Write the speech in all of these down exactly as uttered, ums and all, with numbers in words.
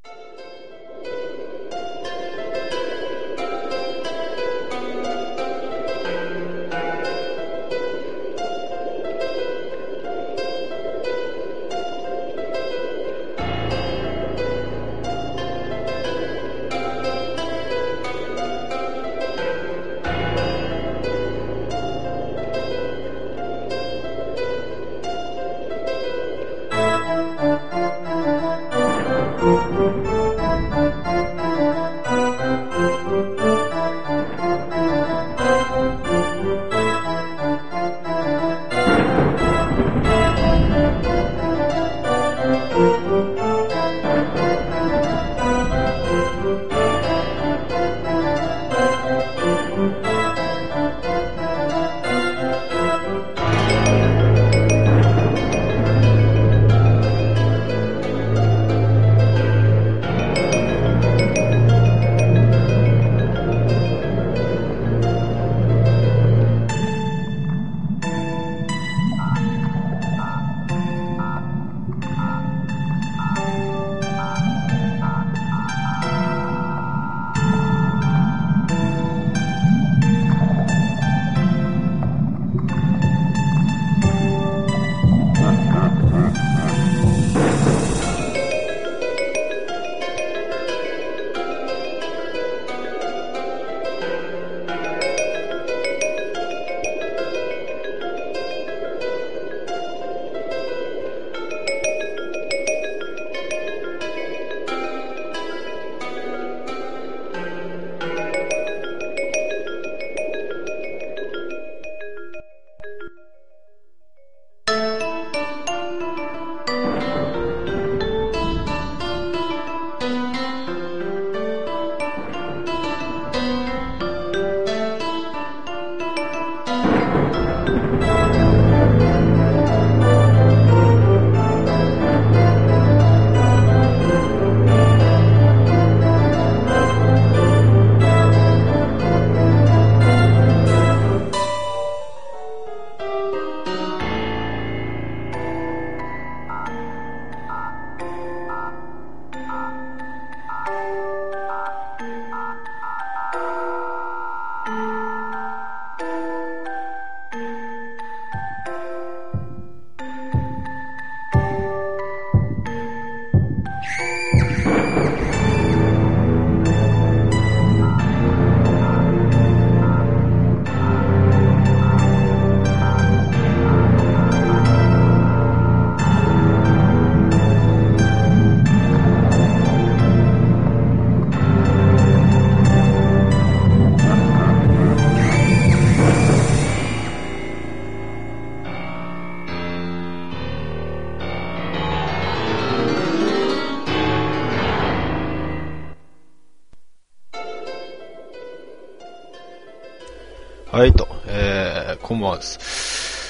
はいと、えー、こんばんはです。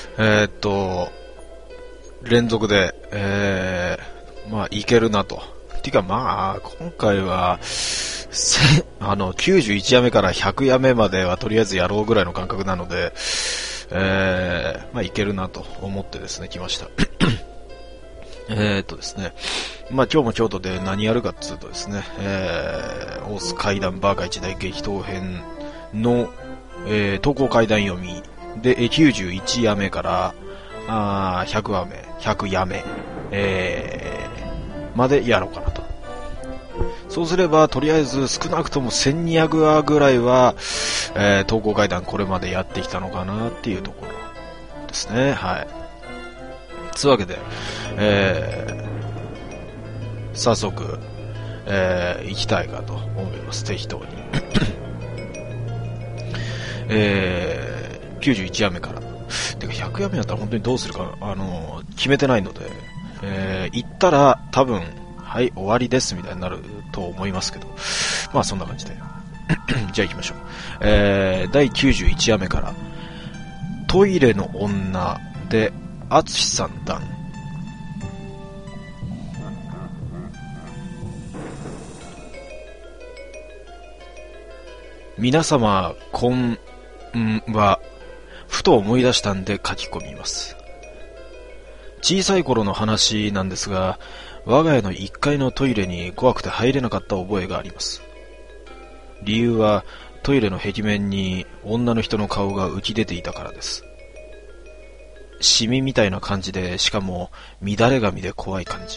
えー、っと、連続で、えー、まあ、いけるなと。てかまあ、今回は、あの、きゅうじゅういちやめからひゃくやめまではとりあえずやろうぐらいの感覚なので、えー、まあ、いけるなと思ってですね、来ました。えーっとですね、まあ今日も京都で何やるかっつうとですね、えー、大須怪談バーカ一大激闘編の、えー、投稿怪談読みで、きゅうじゅういちやめからあひゃくやめ、ひゃくやめ、えー、までやろうかなと。そうすれば、とりあえず少なくともせんにひゃくわぐらいは、えー、投稿怪談これまでやってきたのかなっていうところですね。はい。つうわけで、えー、早速、えー、行きたいかと思います。適当に。えー、きゅうじゅういちやめから。てかひゃくやめやったら本当にどうするか、あのー、決めてないので、えー、行ったら多分、はい、終わりですみたいになると思いますけど、まあそんな感じで。じゃあ行きましょう。えー、だいきゅうじゅういちやめから、トイレの女で、あつしさん談。皆様、こんは、ふと思い出したんで書き込みます。小さい頃の話なんですが、 我が家のいっかいのトイレに怖くて入れなかった覚えがあります。理由はトイレの壁面に女の人の顔が浮き出ていたからです。シミみたいな感じで、しかも乱れ髪で怖い感じ。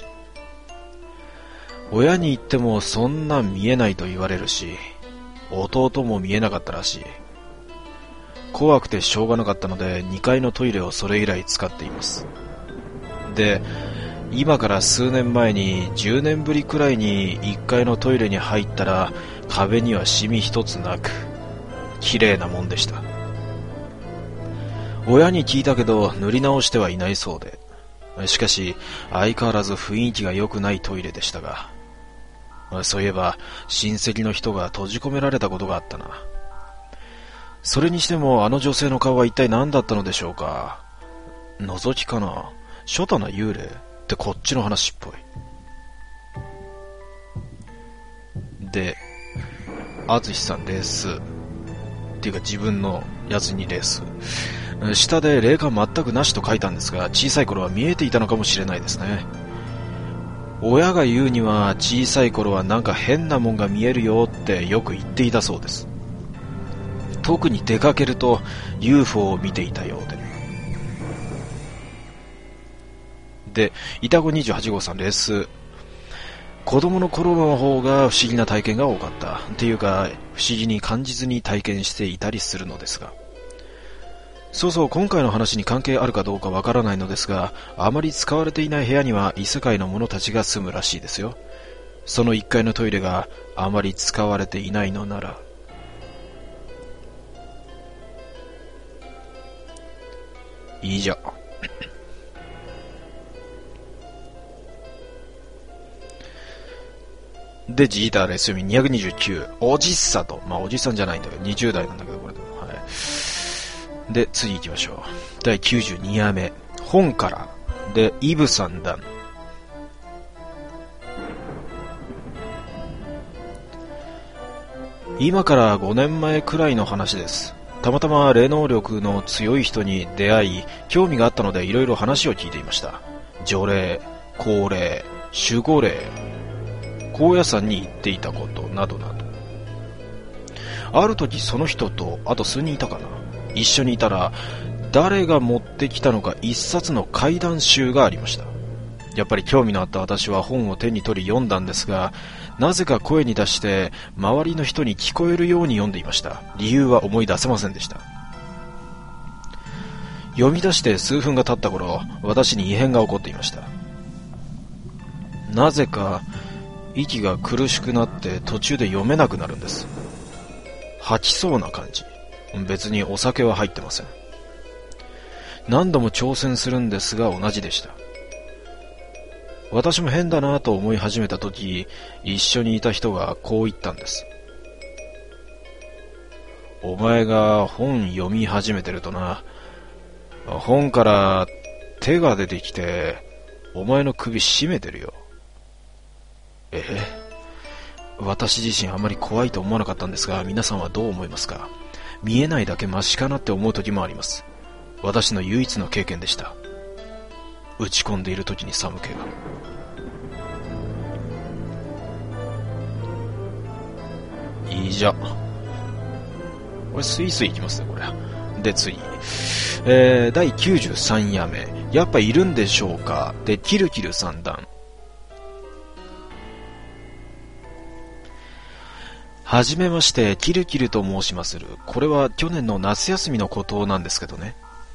親に言ってもそんな見えないと言われるし、弟も見えなかったらしい。怖くてしょうがなかったのでにかいのトイレをそれ以来使っています。で、今から数年前にじゅうねんぶりくらいにいっかいのトイレに入ったら壁にはシミ一つなく、綺麗なもんでした。親に聞いたけど塗り直してはいないそうで、しかし相変わらず雰囲気が良くないトイレでしたが、そういえば親戚の人が閉じ込められたことがあったな。それにしてもあの女性の顔は一体何だったのでしょうか。覗きかな、初太な幽霊ってこっちの話っぽい。で、あつしさんレースっていうか自分のやつにレース、下で霊感全くなしと書いたんですが、小さい頃は見えていたのかもしれないですね。親が言うには小さい頃はなんか変なもんが見えるよってよく言っていたそうです。特に出かけると ユーフォー を見ていたようで。で、イタゴにじゅうはち号さんレース。子供の頃の方が不思議な体験が多かった。っていうか、不思議に感じずに体験していたりするのですが。そうそう、今回の話に関係あるかどうかわからないのですが、あまり使われていない部屋には異世界の者たちが住むらしいですよ。そのいっかいのトイレがあまり使われていないのなら。いいじゃん。で、ジーターレス読みにひゃくにじゅうきゅう。おじっさと。まあ、おじさんじゃないんだけど、にじゅう代なんだけど、これでも。はい。で、次行きましょう。だいきゅうじゅうに夜目。本から。で、イブ三段。今からごねんまえくらいの話です。たまたま霊能力の強い人に出会い、興味があったのでいろいろ話を聞いていました。除霊、降霊、守護霊、高野山に行っていたことなどなど。ある時その人とあと数人いたかな、一緒にいたら誰が持ってきたのか一冊の怪談集がありました。やっぱり興味のあった私は本を手に取り読んだんですが、なぜか声に出して周りの人に聞こえるように読んでいました。理由は思い出せませんでした。読み出して数分が経った頃、私に異変が起こっていました。なぜか息が苦しくなって途中で読めなくなるんです。吐きそうな感じ。別にお酒は入ってません。何度も挑戦するんですが同じでした。私も変だなと思い始めた時、一緒にいた人がこう言ったんです。お前が本読み始めてるとな、本から手が出てきてお前の首絞めてるよ。ええ、私自身あまり怖いと思わなかったんですが、皆さんはどう思いますか？見えないだけマシかなって思う時もあります。私の唯一の経験でした。打ち込んでいる時に寒気が。いいじゃ。これスイスイいきますね、これ。で、次。えー、だいきゅうじゅうさん夜目。やっぱいるんでしょうか？で、キルキル三段。はじめまして、キルキルと申しまする。これは去年の夏休みのことなんですけどね。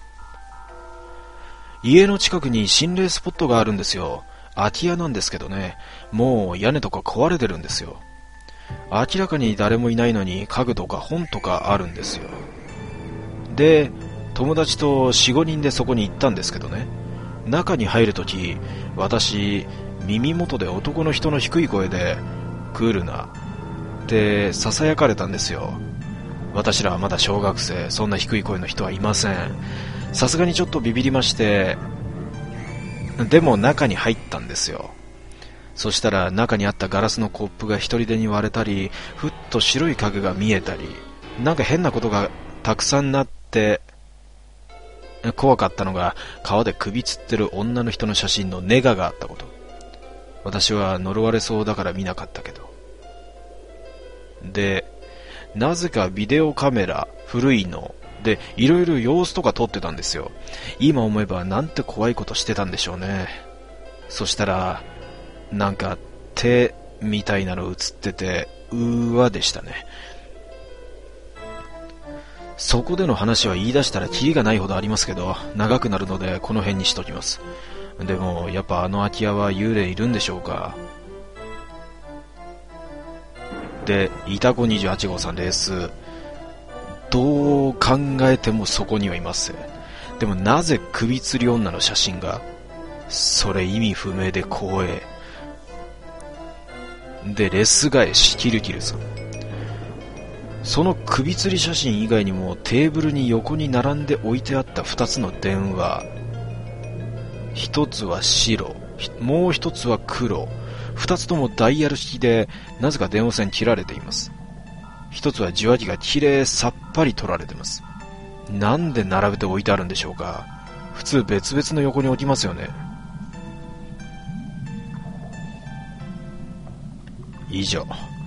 家の近くに心霊スポットがあるんですよ。空き家なんですけどね。もう屋根とか壊れてるんですよ。明らかに誰もいないのに家具とか本とかあるんですよ。で、友達と よん、ごにんでそこに行ったんですけどね。中に入るとき、私、耳元で男の人の低い声で、クールな、って囁かれたんですよ。私らはまだ小学生、そんな低い声の人はいません。さすがにちょっとビビりまして、でも中に入ったんですよ。そしたら中にあったガラスのコップが一人でに割れたり、ふっと白い影が見えたり、なんか変なことがたくさんなって、怖かったのが川で首吊ってる女の人の写真のネガがあったこと。 私は呪われそうだから見なかったけど。で、なぜかビデオカメラ、古いの、で、いろいろ様子とか撮ってたんですよ。今思えばなんて怖いことしてたんでしょうね。そしたら、なんか手みたいなの映ってて、うーわでしたね。そこでの話は言い出したらキリがないほどありますけど、長くなるのでこの辺にしときます。でも、やっぱあの空き家は幽霊いるんでしょうか。で、イタコにじゅうはち号さんです。どう考えてもそこにはいます。でもなぜ首吊り女の写真が、それ意味不明で光栄。で、レス返し、キルキルさん。その首吊り写真以外にもテーブルに横に並んで置いてあった二つの電話。一つは白、もう一つは黒。二つともダイヤル式で、なぜか電話線切られています。一つは受話器がきれいさっぱり取られてます。なんで並べて置いてあるんでしょうか。普通別々の横に置きますよね。以上。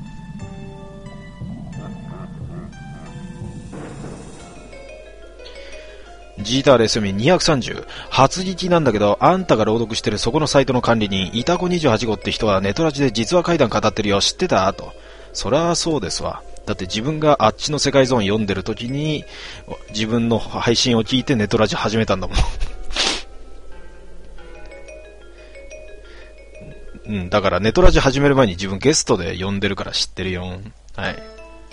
ジーターレスミにひゃくさんじゅう。初聞きなんだけど、あんたが朗読してるそこのサイトの管理人、イタコにじゅうはち号って人はネトラジで実話怪談語ってるよ。知ってたと。そりゃそうですわ。だって自分があっちの世界ゾーン読んでる時に、自分の配信を聞いてネトラジ始めたんだもん。うん、だからネトラジ始める前に自分ゲストで呼んでるから知ってるよ。はい。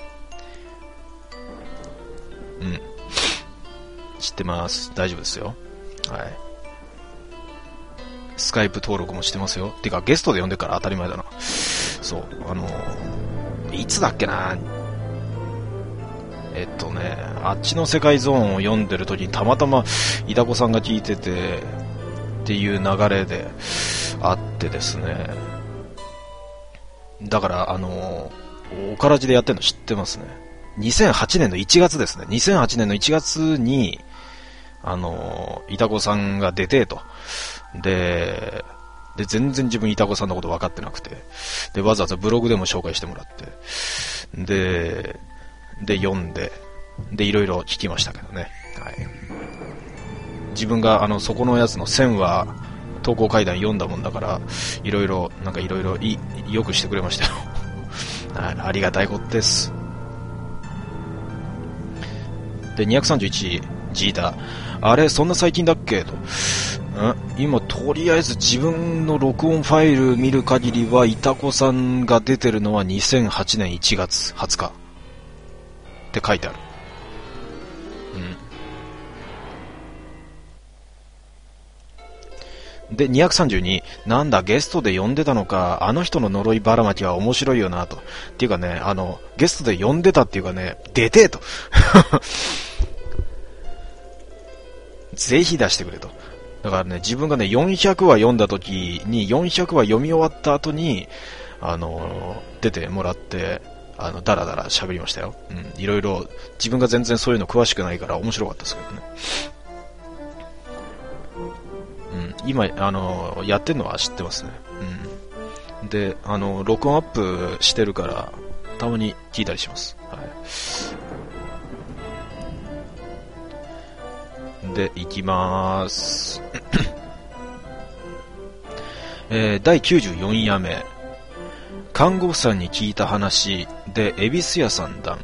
うん。知ってます。大丈夫ですよ。はい。スカイプ登録もしてますよ。てかゲストで呼んでから当たり前だな。そう、あのー、いつだっけな。えっとね、あっちの世界ゾーンを読んでる時にたまたまイタコさんが聞いててっていう流れであってですね。だからあのー、おからじでやってるの知ってますね。にせんはちねんのいちがつですね。にせんはちねんのいちがつにあのー、イタコさんが出てと。で、で、全然自分イタコさんのこと分かってなくて。で、わざわざブログでも紹介してもらって。で、で、読んで、で、いろいろ聞きましたけどね。はい。自分が、あの、そこのやつのせんわ、投稿階段読んだもんだから、いろいろ、なんかいろいろ、い、よくしてくれましたよ。はい。ありがたいことです。で、にひゃくさんじゅういち、ジータ。あれ、そんな最近だっけと。ん今、とりあえず自分の録音ファイル見る限りは、イタコさんが出てるのはにせんはちねんいちがつはつか。って書いてある。うん。で、にひゃくさんじゅうに、なんだ、ゲストで呼んでたのか、あの人の呪いばらまきは面白いよなと。っていうかね、あの、ゲストで呼んでたっていうかね、出てと。ぜひ出してくれと。だからね、自分がね、よんひゃくわ読んだ時に、よんひゃくわ読み終わった後に、あの、出てもらって、あの、だらだら喋りましたよ。うん、いろいろ、自分が全然そういうの詳しくないから面白かったですけどね。うん、今、あの、やってるのは知ってますね。うん。で、あの、録音アップしてるから、たまに聞いたりします。はい。で、いきまーす。えー、だいきゅうじゅうよんやめ。看護婦さんに聞いた話で、恵比寿屋さん談。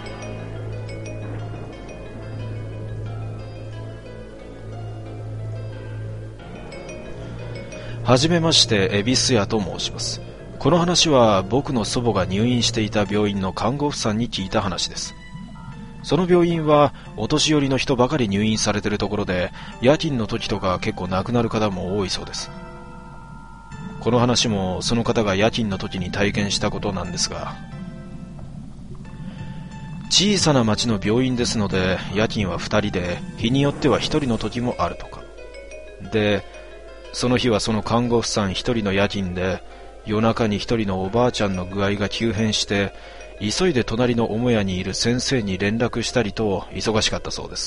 はじめまして、恵比寿屋と申します。この話は僕の祖母が入院していた病院の看護婦さんに聞いた話です。その病院はお年寄りの人ばかり入院されているところで、夜勤の時とか結構亡くなる方も多いそうです。この話もその方が夜勤の時に体験したことなんですが、小さな町の病院ですので、夜勤はふたりで、日によってはひとりの時もあるとか。で、その日はその看護婦さんひとりの夜勤で、夜中にひとりのおばあちゃんの具合が急変して、急いで隣の母屋にいる先生に連絡したりと忙しかったそうです。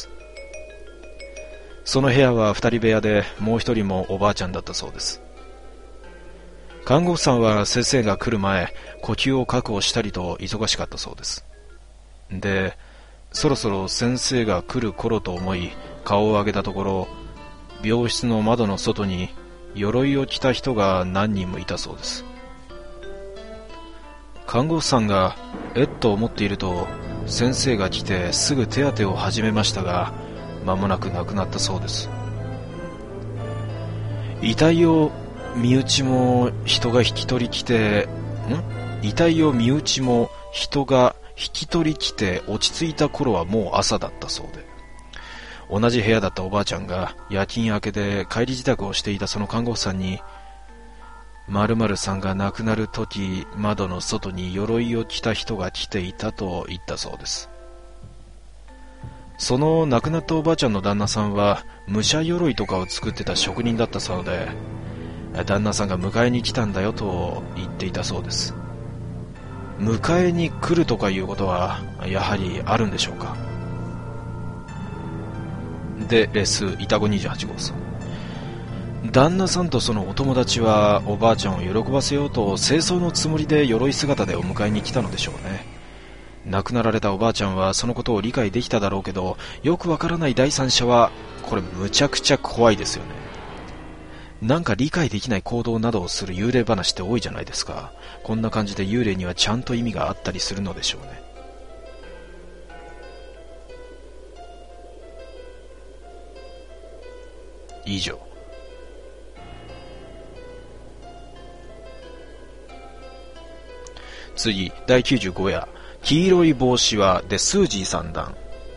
その部屋は二人部屋で、もう一人もおばあちゃんだったそうです。 看護婦さんは先生が来る前、呼吸を確保したりと忙しかったそうです。で、そろそろ先生が来る頃と思い、顔を上げたところ、病室の窓の外に鎧を着た人が何人もいたそうです。看護婦さんがえっと思っていると、先生が来てすぐ手当てを始めましたが、間もなく亡くなったそうです。遺体を身内も人が引き取り来て、ん遺体を身内も人が引き取り来て落ち着いた頃はもう朝だったそうで、同じ部屋だったおばあちゃんが夜勤明けで帰り支度をしていたその看護婦さんに、〇〇さんが亡くなる時、窓の外に鎧を着た人が来ていたと言ったそうです。その亡くなったおばあちゃんの旦那さんは武者鎧とかを作ってた職人だったそうで、旦那さんが迎えに来たんだよと言っていたそうです。迎えに来るとかいうことはやはりあるんでしょうか。で、レスイタゴにじゅうはち号さん、旦那さんとそのお友達はおばあちゃんを喜ばせようと清掃のつもりで鎧姿でお迎えに来たのでしょうね。亡くなられたおばあちゃんはそのことを理解できただろうけど、よくわからない第三者はこれむちゃくちゃ怖いですよね。なんか理解できない行動などをする幽霊話って多いじゃないですか。こんな感じで幽霊にはちゃんと意味があったりするのでしょうね。以上。次、だいきゅうじゅうご夜、黄色い帽子はでスージー三段。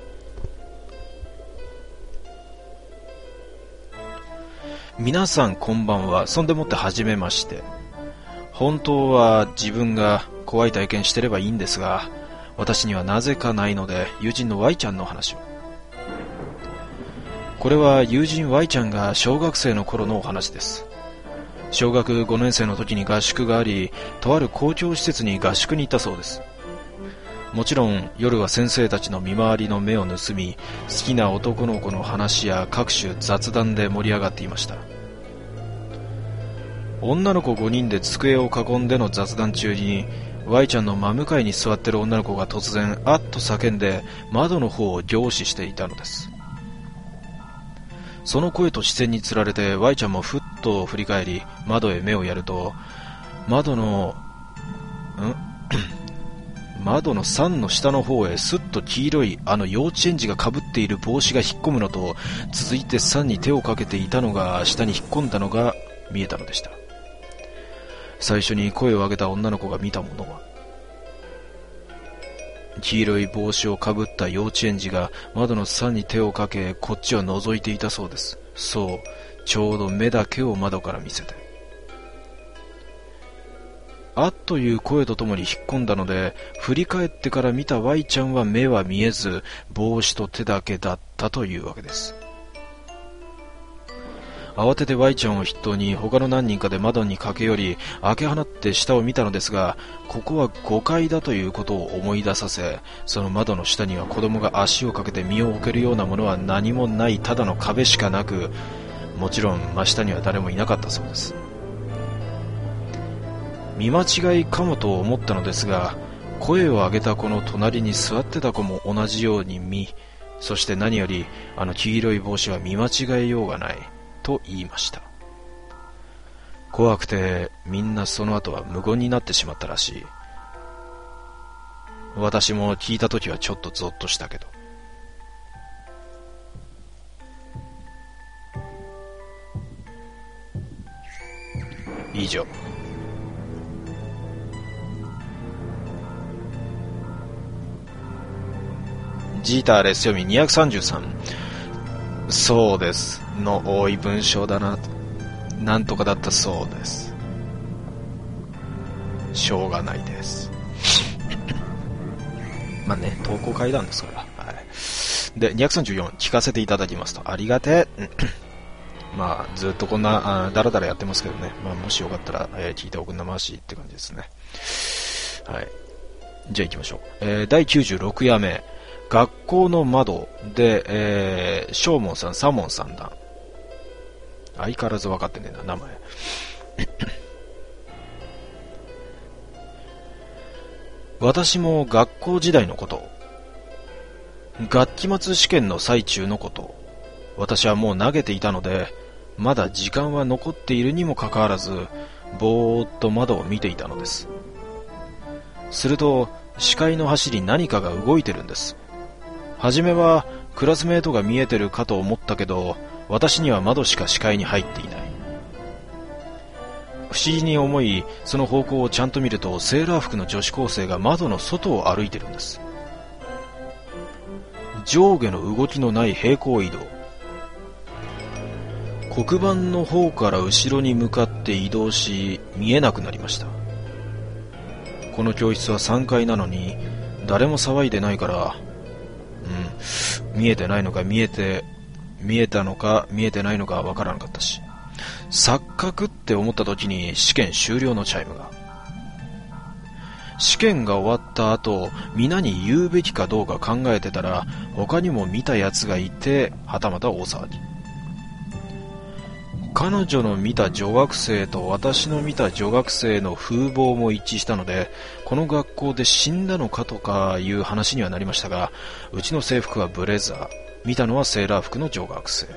皆さんこんばんは。そんでもってはじめまして。本当は自分が怖い体験してればいいんですが、私にはなぜかないので、友人の Y ちゃんの話を。これは友人 Y ちゃんが小学生の頃のお話です。小学ごねん生の時に合宿があり、とある公共施設に合宿に行ったそうです。もちろん夜は先生たちの見回りの目を盗み、好きな男の子の話や各種雑談で盛り上がっていました。女の子ごにんで机を囲んでの雑談中に、 Y ちゃんの真向かいに座ってる女の子が突然あっと叫んで窓の方を凝視していたのです。その声と視線につられて Y ちゃんもふっと振り返り窓へ目をやると、窓のん窓のさんの下の方へすっと黄色いあの幼稚園児がかぶっている帽子が引っ込むのと、続いてさんに手をかけていたのが下に引っ込んだのが見えたのでした。最初に声を上げた女の子が見たものは、黄色い帽子をかぶった幼稚園児が窓のさんに手をかけ、こっちを覗いていたそうです。そう、ちょうど目だけを窓から見せて。あっという声とともに引っ込んだので、振り返ってから見た Y ちゃんは目は見えず、帽子と手だけだったというわけです。慌てて Y ちゃんを筆頭に他の何人かで窓に駆け寄り、開け放って下を見たのですが、ここはごかいだということを思い出させ、その窓の下には子供が足をかけて身を置けるようなものは何もない、ただの壁しかなく、もちろん真下には誰もいなかったそうです。見間違いかもと思ったのですが、声を上げた子の隣に座ってた子も同じように見、そして何よりあの黄色い帽子は見間違えようがないと言いました。怖くてみんなその後は無言になってしまったらしい。私も聞いた時はちょっとゾッとしたけど。以上。ジーターレス読みにひゃくさんじゅうさん。そうですの多い文章だな。なんとかだったそうです。しょうがないです。まあね、投稿会なんですから。はい。で、にひゃくさんじゅうよん、聞かせていただきますと。ありがてえ。まあ、ずっとこんな、あだらだらやってますけどね。まあ、もしよかったら、えー、聞いておくんなましいって感じですね。はい。じゃあ行きましょう。えー、だいきゅうじゅうろく夜目。学校の窓で、えー、ショーモンさん、サモンさんだ。相変わらず分かってねえな、名前。 私も学校時代のこと、学期末試験の最中のこと、私はもう投げていたので、まだ時間は残っているにもかかわらず、ぼーっと窓を見ていたのです。すると、視界の端に何かが動いてるんです。はじめはクラスメートが見えてるかと思ったけど、私には窓しか視界に入っていない。不思議に思い、その方向をちゃんと見ると、セーラー服の女子高生が窓の外を歩いてるんです。上下の動きのない平行移動。黒板の方から後ろに向かって移動し、見えなくなりました。この教室はさんがいなのに、誰も騒いでないから、うん、見えてないのか見えて、見えたのか見えてないのかわからなかったし、錯覚って思った時に試験終了のチャイムが。試験が終わった後、皆に言うべきかどうか考えてたら、他にも見たやつがいて、はたまた大騒ぎ。彼女の見た女学生と私の見た女学生の風貌も一致したので、この学校で死んだのかとかいう話にはなりましたが、うちの制服はブレザー、見たのはセーラー服の女学生。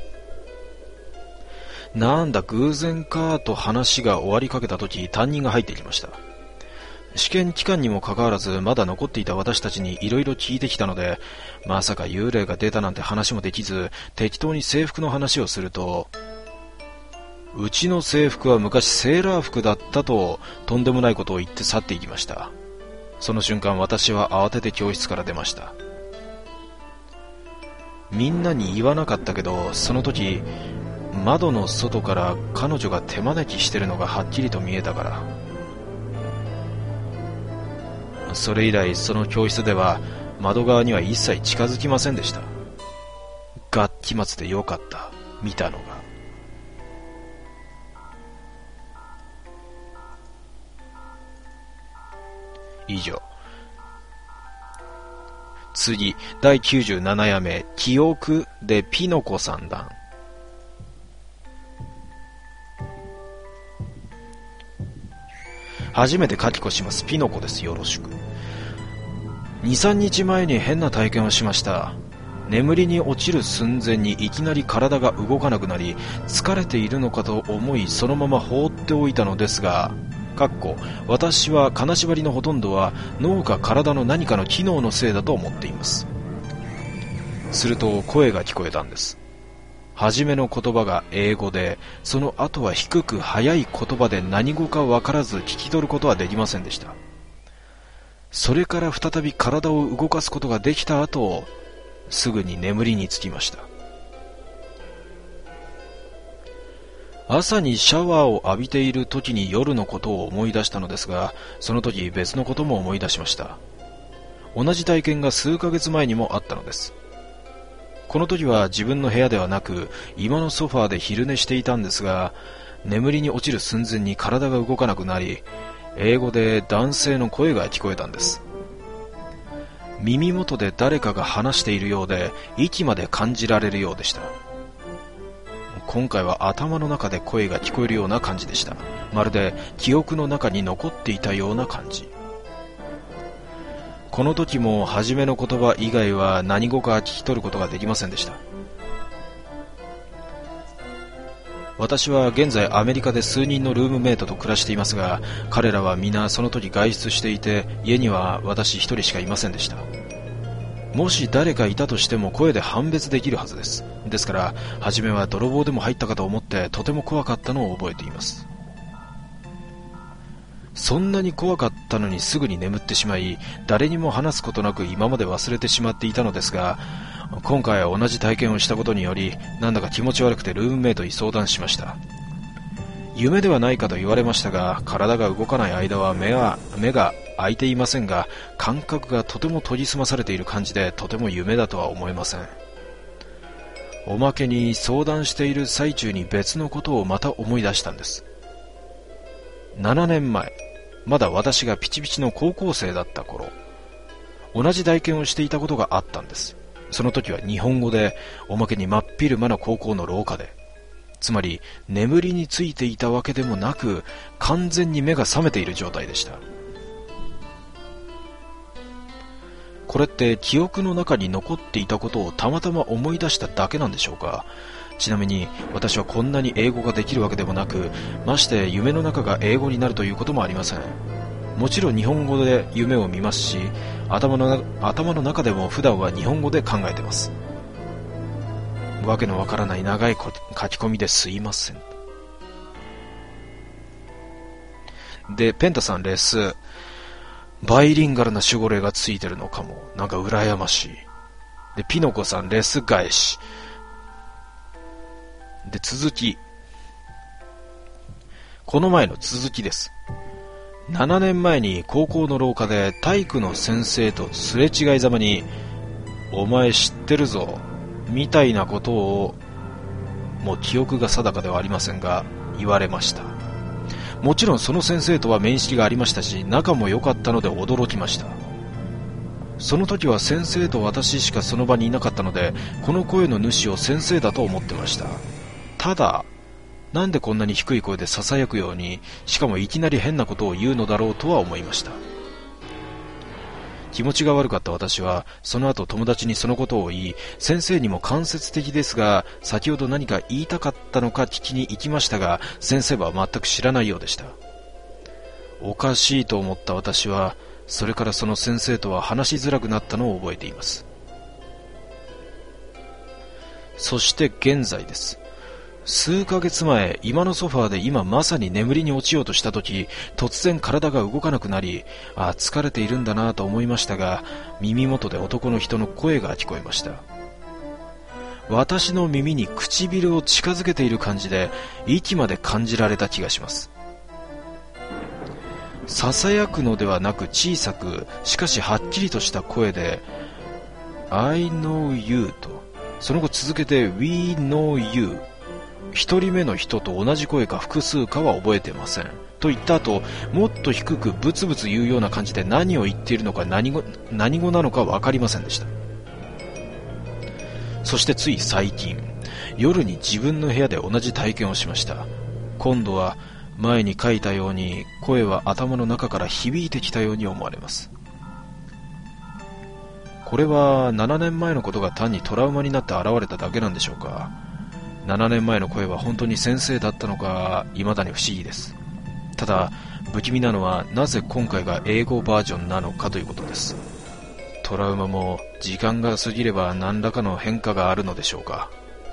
なんだ偶然かと話が終わりかけた時、担任が入ってきました。試験期間にもかかわらず、まだ残っていた私たちにいろいろ聞いてきたので、まさか幽霊が出たなんて話もできず、適当に制服の話をすると、うちの制服は昔セーラー服だったととんでもないことを言って去っていきました。その瞬間、私は慌てて教室から出ました。みんなに言わなかったけど、その時窓の外から彼女が手招きしてるのがはっきりと見えたから。それ以来、その教室では窓側には一切近づきませんでした。学期末でよかった、見たのが。以上。次、だいきゅうじゅうななやめ、記憶でピノコさんだん。初めて書き越します。ピノコです。よろしく。にさんにちまえに変な体験をしました。眠りに落ちる寸前にいきなり体が動かなくなり、疲れているのかと思い、そのまま放っておいたのですが、かっこ私は金縛りのほとんどは脳か体の何かの機能のせいだと思っています。すると声が聞こえたんです。はじめの言葉が英語で、その後は低く速い言葉で何語か分からず聞き取ることはできませんでした。それから再び体を動かすことができた後、すぐに眠りにつきました。朝にシャワーを浴びている時に夜のことを思い出したのですが、その時別のことも思い出しました。同じ体験が数ヶ月前にもあったのです。この時は自分の部屋ではなく、居間のソファーで昼寝していたんですが、眠りに落ちる寸前に体が動かなくなり、英語で男性の声が聞こえたんです。耳元で誰かが話しているようで、息まで感じられるようでした。今回は頭の中で声が聞こえるような感じでした。まるで記憶の中に残っていたような感じ。この時も初めの言葉以外は何語か聞き取ることができませんでした。私は現在アメリカで数人のルームメイトと暮らしていますが、彼らは皆その時外出していて、家には私一人しかいませんでした。もし誰かいたとしても声で判別できるはずです。ですから、初めは泥棒でも入ったかと思ってとても怖かったのを覚えています。そんなに怖かったのにすぐに眠ってしまい、誰にも話すことなく今まで忘れてしまっていたのですが、今回は同じ体験をしたことにより、なんだか気持ち悪くてルームメイトに相談しました。夢ではないかと言われましたが、体が動かない間は目は、目が開いていませんが、感覚がとても研ぎ澄まされている感じで、とても夢だとは思えません。おまけに相談している最中に別のことをまた思い出したんです。ななねんまえ、まだ私がピチピチの高校生だった頃、同じ体験をしていたことがあったんです。その時は日本語で、おまけに真っ昼間の高校の廊下で、つまり眠りについていたわけでもなく、完全に目が覚めている状態でした。 これって記憶の中に残っていたことをたまたま思い出しただけなんでしょうか。ちなみに私はこんなに英語ができるわけでもなく、まして夢の中が英語になるということもありません。もちろん日本語で夢を見ますし、頭のな頭の中でも普段は日本語で考えてます。わけのわからない長い書き込みですいません。で、ペンタさんレス、バイリンガルな守護霊がついてるのかも。なんか羨ましい。で、ピノコさんレス返し。で、続き。この前の続きです。ななねんまえに高校の廊下で体育の先生とすれ違いざまに、お前知ってるぞ、みたいなことを、もう記憶が定かではありませんが、言われました。もちろんその先生とは面識がありましたし、仲も良かったので驚きました。その時は先生と私しかその場にいなかったので、この声の主を先生だと思ってました。ただ、なんでこんなに低い声で囁くように、しかもいきなり変なことを言うのだろうとは思いました。気持ちが悪かった私は、その後友達にそのことを言い、先生にも間接的ですが、先ほど何か言いたかったのか聞きに行きましたが、先生は全く知らないようでした。おかしいと思った私は、それからその先生とは話しづらくなったのを覚えています。そして現在です。数ヶ月前、今のソファーで今まさに眠りに落ちようとした時、突然体が動かなくなり、ああ疲れているんだなと思いましたが、耳元で男の人の声が聞こえました。私の耳に唇を近づけている感じで、息まで感じられた気がします。囁くのではなく小さく、しかしはっきりとした声で I know you と、その後続けて We know you、一人目の人と同じ声か複数かは覚えてませんと言った後、もっと低くブツブツ言うような感じで何を言っているのか何語、何語なのか分かりませんでした。そしてつい最近、夜に自分の部屋で同じ体験をしました。今度は前に書いたように声は頭の中から響いてきたように思われます。これはななねんまえのことが単にトラウマになって現れただけなんでしょうか。ななねんまえの声は本当に先生だったのか未だに不思議です。ただ不気味なのはなぜ今回が英語バージョンなのかということです。トラウマも時間が過ぎれば何らかの変化があるのでしょうか。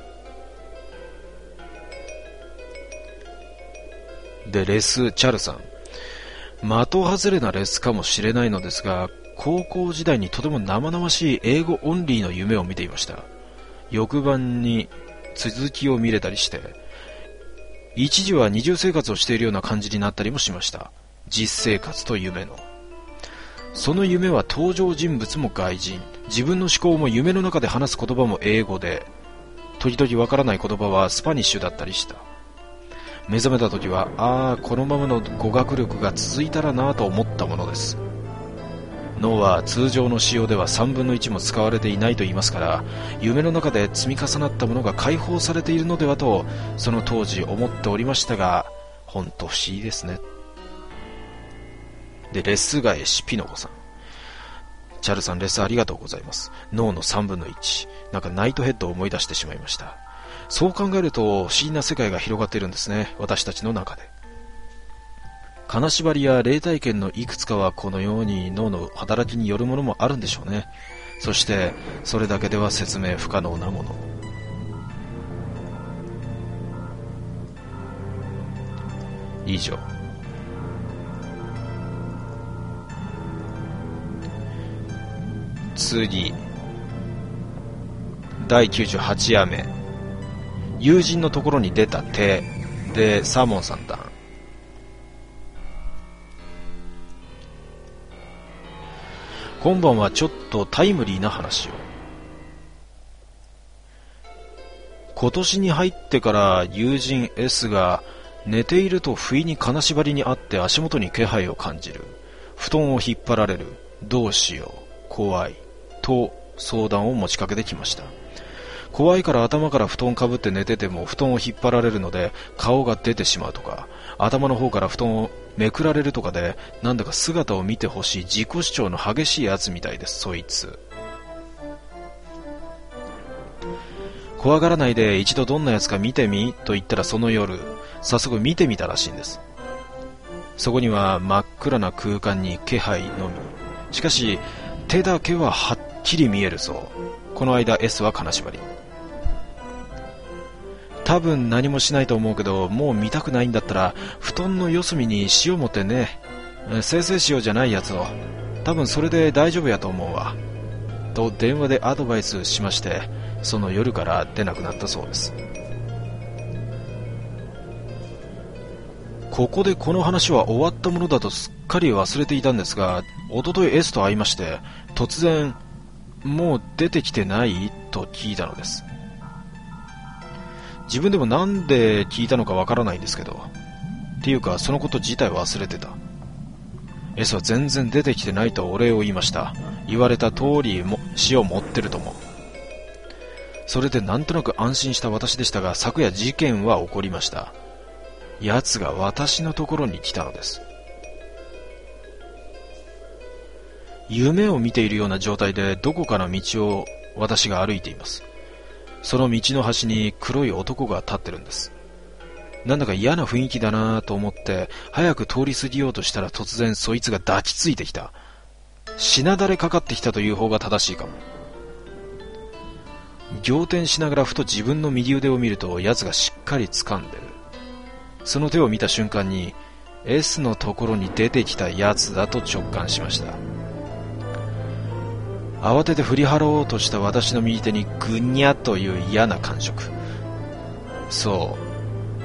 で、レス・チャルさん、的外れなレスかもしれないのですが、高校時代にとても生々しい英語オンリーの夢を見ていました。翌晩に続きを見れたりして、一時は二重生活をしているような感じになったりもしました。実生活と夢の。その夢は登場人物も外人、自分の思考も夢の中で話す言葉も英語で、時々わからない言葉はスパニッシュだったりした。目覚めた時は、ああ、このままの語学力が続いたらなぁと思ったものです。脳は通常の使用ではさんぶんのいちも使われていないと言いますから、夢の中で積み重なったものが解放されているのではと、その当時思っておりましたが、ほんと不思議ですね。で、レス返しピノコさん、チャルさんレスありがとうございます。脳のさんぶんのいち、なんかナイトヘッドを思い出してしまいました。そう考えると不思議な世界が広がっているんですね、私たちの中で。金縛りや霊体験のいくつかはこのように脳の働きによるものもあるんでしょうね。そしてそれだけでは説明不可能なもの。以上。次、だいきゅうじゅうはち夜目、友人のところに出た手でサーモンさんだ。今晩はちょっとタイムリーな話を。今年に入ってから友人 S が寝ていると不意に金縛りにあって足元に気配を感じる。布団を引っ張られる。どうしよう。怖い。と相談を持ちかけてきました。怖いから頭から布団かぶって寝てても布団を引っ張られるので顔が出てしまうとか、頭の方から布団をめくられるとかで、なんだか姿を見てほしい自己主張の激しいやつみたいです、そいつ。怖がらないで一度どんなやつか見てみと言ったら、その夜早速見てみたらしいんです。そこには真っ暗な空間に気配のみ。しかし手だけははっきり見えるそう。この間 S は金縛り。多分何もしないと思うけど、もう見たくないんだったら布団の四隅に塩持ってね。生成塩じゃないやつを。多分それで大丈夫やと思うわと電話でアドバイスしまして、その夜から出なくなったそうです。ここでこの話は終わったものだとすっかり忘れていたんですが、おととい S と会いまして、突然もう出てきてないと聞いたのです。自分でもなんで聞いたのかわからないんですけど、っていうかそのこと自体忘れてた。 S は全然出てきてないとお礼を言いました。言われた通りも死を持ってるとも。それでなんとなく安心した私でしたが、昨夜事件は起こりました。奴が私のところに来たのです。夢を見ているような状態でどこかの道を私が歩いています。その道の端に黒い男が立ってるんです。なんだか嫌な雰囲気だなと思って早く通り過ぎようとしたら、突然そいつが抱きついてきた。しなだれかかってきたという方が正しいかも。仰天しながらふと自分の右腕を見ると、奴がしっかり掴んでる。その手を見た瞬間に S のところに出てきた奴だと直感しました。慌てて振り払おうとした私の右手にぐにゃという嫌な感触。そう、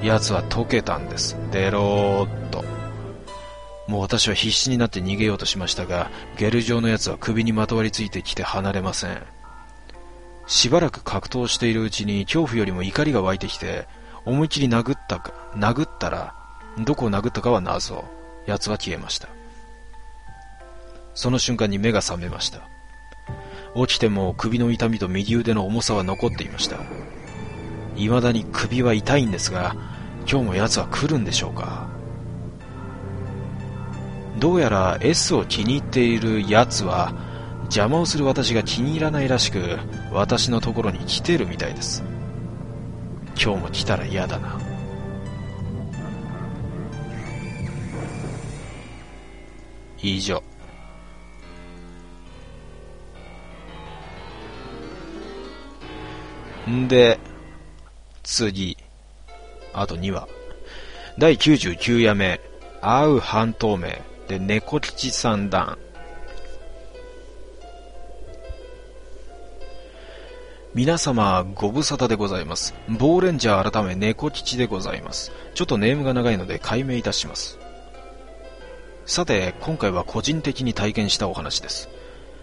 奴は溶けたんです。デローっと。もう私は必死になって逃げようとしましたが、ゲル状の奴は首にまとわりついてきて離れません。しばらく格闘しているうちに恐怖よりも怒りが湧いてきて、思いっきり殴ったか、殴ったら、どこを殴ったかは謎。奴は消えました。その瞬間に目が覚めました。起きても首の痛みと右腕の重さは残っていました。未だに首は痛いんですが、今日も奴は来るんでしょうか。どうやら S を気に入っている奴は邪魔をする私が気に入らないらしく、私のところに来てるみたいです。今日も来たら嫌だな。以上。んで次、あとにわ。だいきゅうじゅうきゅう夜目、会う半透明で猫吉三段。皆様ご無沙汰でございます。ボーレンジャー改め猫吉でございます。ちょっとネームが長いので解明いたします。さて、今回は個人的に体験したお話です。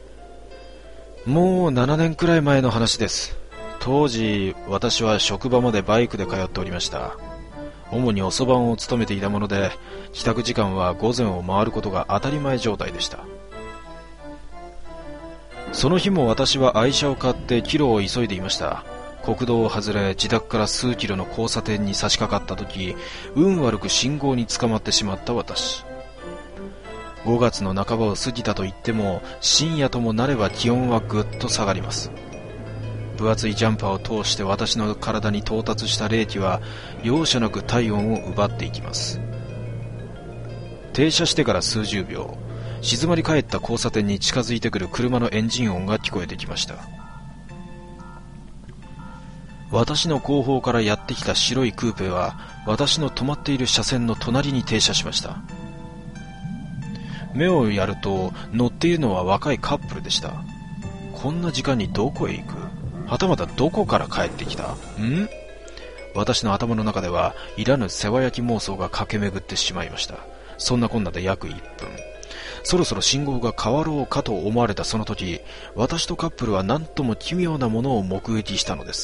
もうななねんくらい前の話です。当時私は職場までバイクで通っておりました。主に遅番を務めていたもので、帰宅時間は午前を回ることが当たり前状態でした。その日も私は愛車を買って帰路を急いでいました。国道を外れ、自宅から数キロの交差点に差し掛かった時、運悪く信号に捕まってしまった私。ごがつの半ばを過ぎたと言っても、深夜ともなれば気温はぐっと下がります。分厚いジャンパーを通して私の体に到達した冷気は容赦なく体温を奪っていきます。停車してから数十秒、静まり返った交差点に近づいてくる車のエンジン音が聞こえてきました。私の後方からやってきた白いクーペは私の止まっている車線の隣に停車しました。目をやると乗っているのは若いカップルでした。こんな時間にどこへ行く、はたまたどこから帰ってきたん。私の頭の中ではいらぬ世話焼き妄想が駆け巡ってしまいました。そんなこんなで約いっぷん。そろそろ信号が変わろうかと思われたその時、私とカップルは何とも奇妙なものを目撃したのです。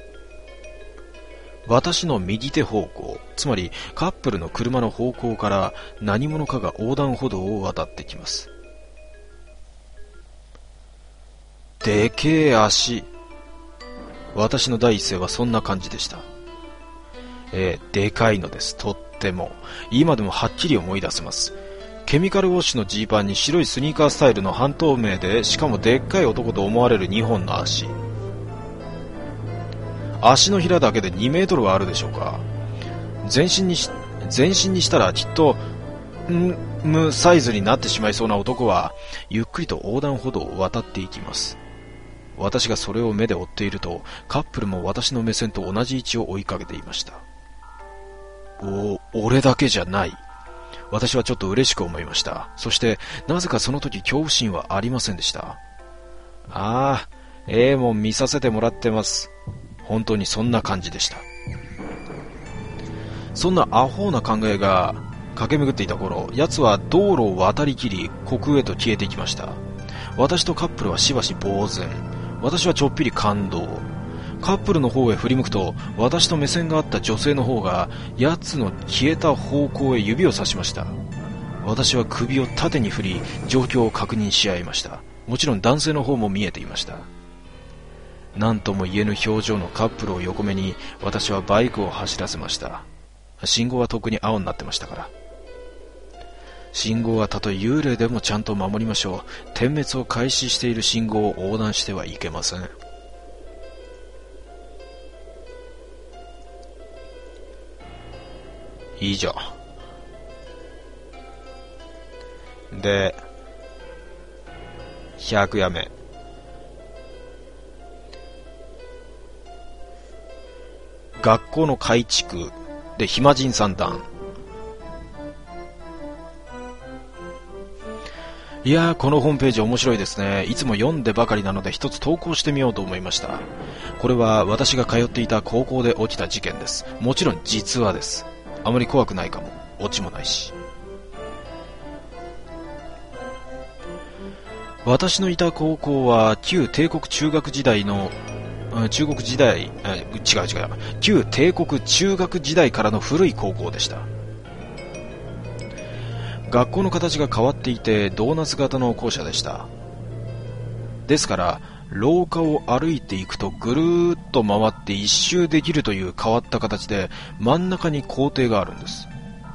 私の右手方向、つまりカップルの車の方向から何者かが横断歩道を渡ってきます。でけえ足。私の第一声はそんな感じでした。えー、でかいのです。とっても、今でもはっきり思い出せます。ケミカルウォッシュのジーパンに白いスニーカースタイルの半透明で、しかもでっかい男と思われるにほんの足。足のひらだけでにメートルはあるでしょうか。全身にし、全身にしたらきっと、ん、むサイズになってしまいそうな男は、ゆっくりと横断歩道を渡っていきます。私がそれを目で追っていると、カップルも私の目線と同じ位置を追いかけていました。お、俺だけじゃない。私はちょっと嬉しく思いました。そして、なぜかその時恐怖心はありませんでした。ああ、ええもん見させてもらってます。本当にそんな感じでした。そんなアホな考えが駆け巡っていた頃、奴は道路を渡りきり、虚空へと消えていきました。私とカップルはしばし呆然。私はちょっぴり感動。カップルの方へ振り向くと、私と目線があった女性の方が、奴の消えた方向へ指をさしました。私は首を縦に振り、状況を確認し合いました。もちろん男性の方も見えていました。何とも言えぬ表情のカップルを横目に、私はバイクを走らせました。信号はとっくに青になってましたから。信号はたとえ幽霊でもちゃんと守りましょう。点滅を開始している信号を横断してはいけません。以上。で、ひゃくやめ。学校の改築で暇人三段。いやー、このホームページ面白いですね。いつも読んでばかりなので一つ投稿してみようと思いました。これは私が通っていた高校で起きた事件です。もちろん実話です。あまり怖くないかも。オチもないし。私のいた高校は旧帝国中学時代の中国時代、違う違う旧帝国中学時代からの古い高校でした。学校の形が変わっていてドーナツ型の校舎でした。ですから廊下を歩いていくとぐるーっと回って一周できるという変わった形で、真ん中に校庭があるんです。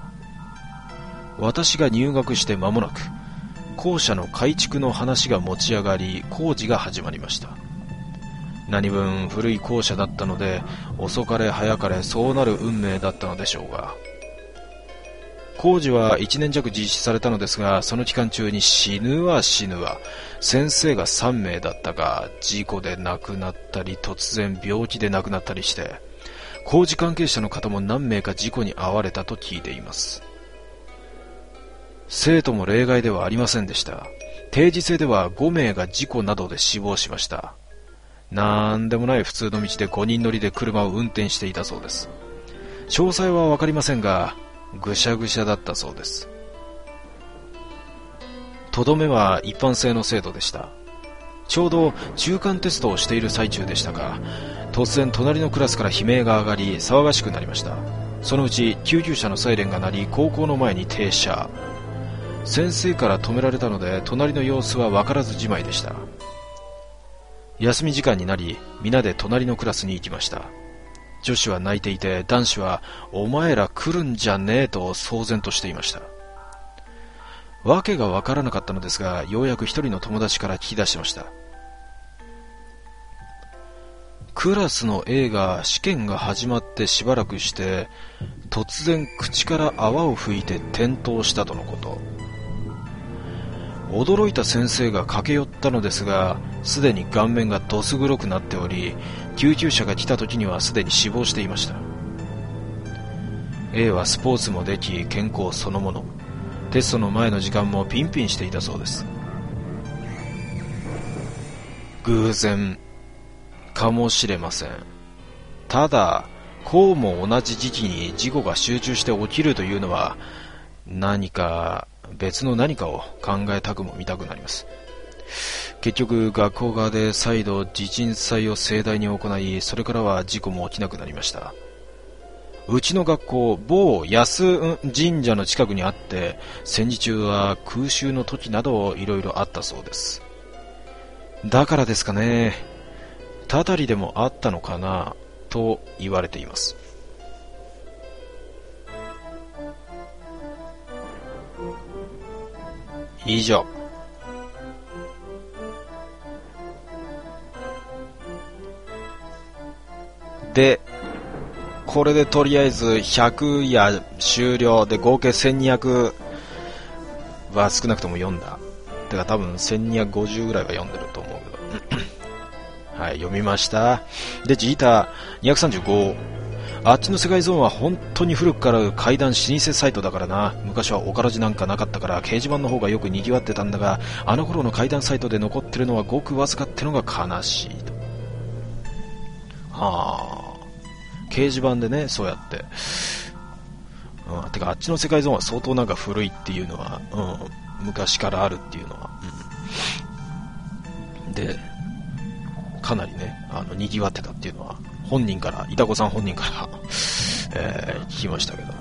私が入学して間もなく校舎の改築の話が持ち上がり、工事が始まりました。何分古い校舎だったので、遅かれ早かれそうなる運命だったのでしょうが、工事はいちねん弱実施されたのですが、その期間中に死ぬわ死ぬわ、先生がさんめいだったが事故で亡くなったり、突然病気で亡くなったりして、工事関係者の方も何名か事故に遭われたと聞いています。生徒も例外ではありませんでした。定時制ではごめいが事故などで死亡しました。なんでもない普通の道でごにん乗りで車を運転していたそうです。詳細はわかりませんが、ぐしゃぐしゃだったそうです。とどめは一般生の生徒でした。ちょうど中間テストをしている最中でしたが、突然隣のクラスから悲鳴が上がり騒がしくなりました。そのうち救急車のサイレンが鳴り、高校の前に停車。先生から止められたので隣の様子は分からずじまいでした。休み時間になり、皆で隣のクラスに行きました。女子は泣いていて、男子はお前ら来るんじゃねえと騒然としていました。わけがわからなかったのですが、ようやく一人の友達から聞き出しました。クラスの A が試験が始まってしばらくして突然口から泡を吹いて転倒したとのこと。驚いた先生が駆け寄ったのですが、すでに顔面がどす黒くなっており、救急車が来た時にはすでに死亡していました。 A はスポーツもでき健康そのもの。テストの前の時間もピンピンしていたそうです。偶然かもしれません。ただこうも同じ時期に事故が集中して起きるというのは、何か別の何かを考えたくも見たくなります。結局学校側で再度地鎮祭を盛大に行い、それからは事故も起きなくなりました。うちの学校、某安神社の近くにあって、戦時中は空襲の時などいろいろあったそうです。だからですかね、たたりでもあったのかなと言われています。 以上。で、これでとりあえずひゃくや終了で合計せんにひゃくは少なくとも読んだ。てか多分せんにひゃくごじゅうぐらいは読んでると思うけど。はい、読みました。で、ジーターにひゃくさんじゅうご。あっちの世界ゾーンは本当に古くから怪談老舗サイトだからな。昔はオカラジなんかなかったから掲示板の方がよく賑わってたんだが、あの頃の怪談サイトで残ってるのはごくわずかってのが悲しいと。はあ、掲示板でね、そうやって、うん、てかあっちの世界ゾーンは相当なんか古いっていうのは、うん、昔からあるっていうのは、うん、でかなりね、あの賑わってたっていうのは本人から、いたこさん本人から、えー、聞きましたけど、うん、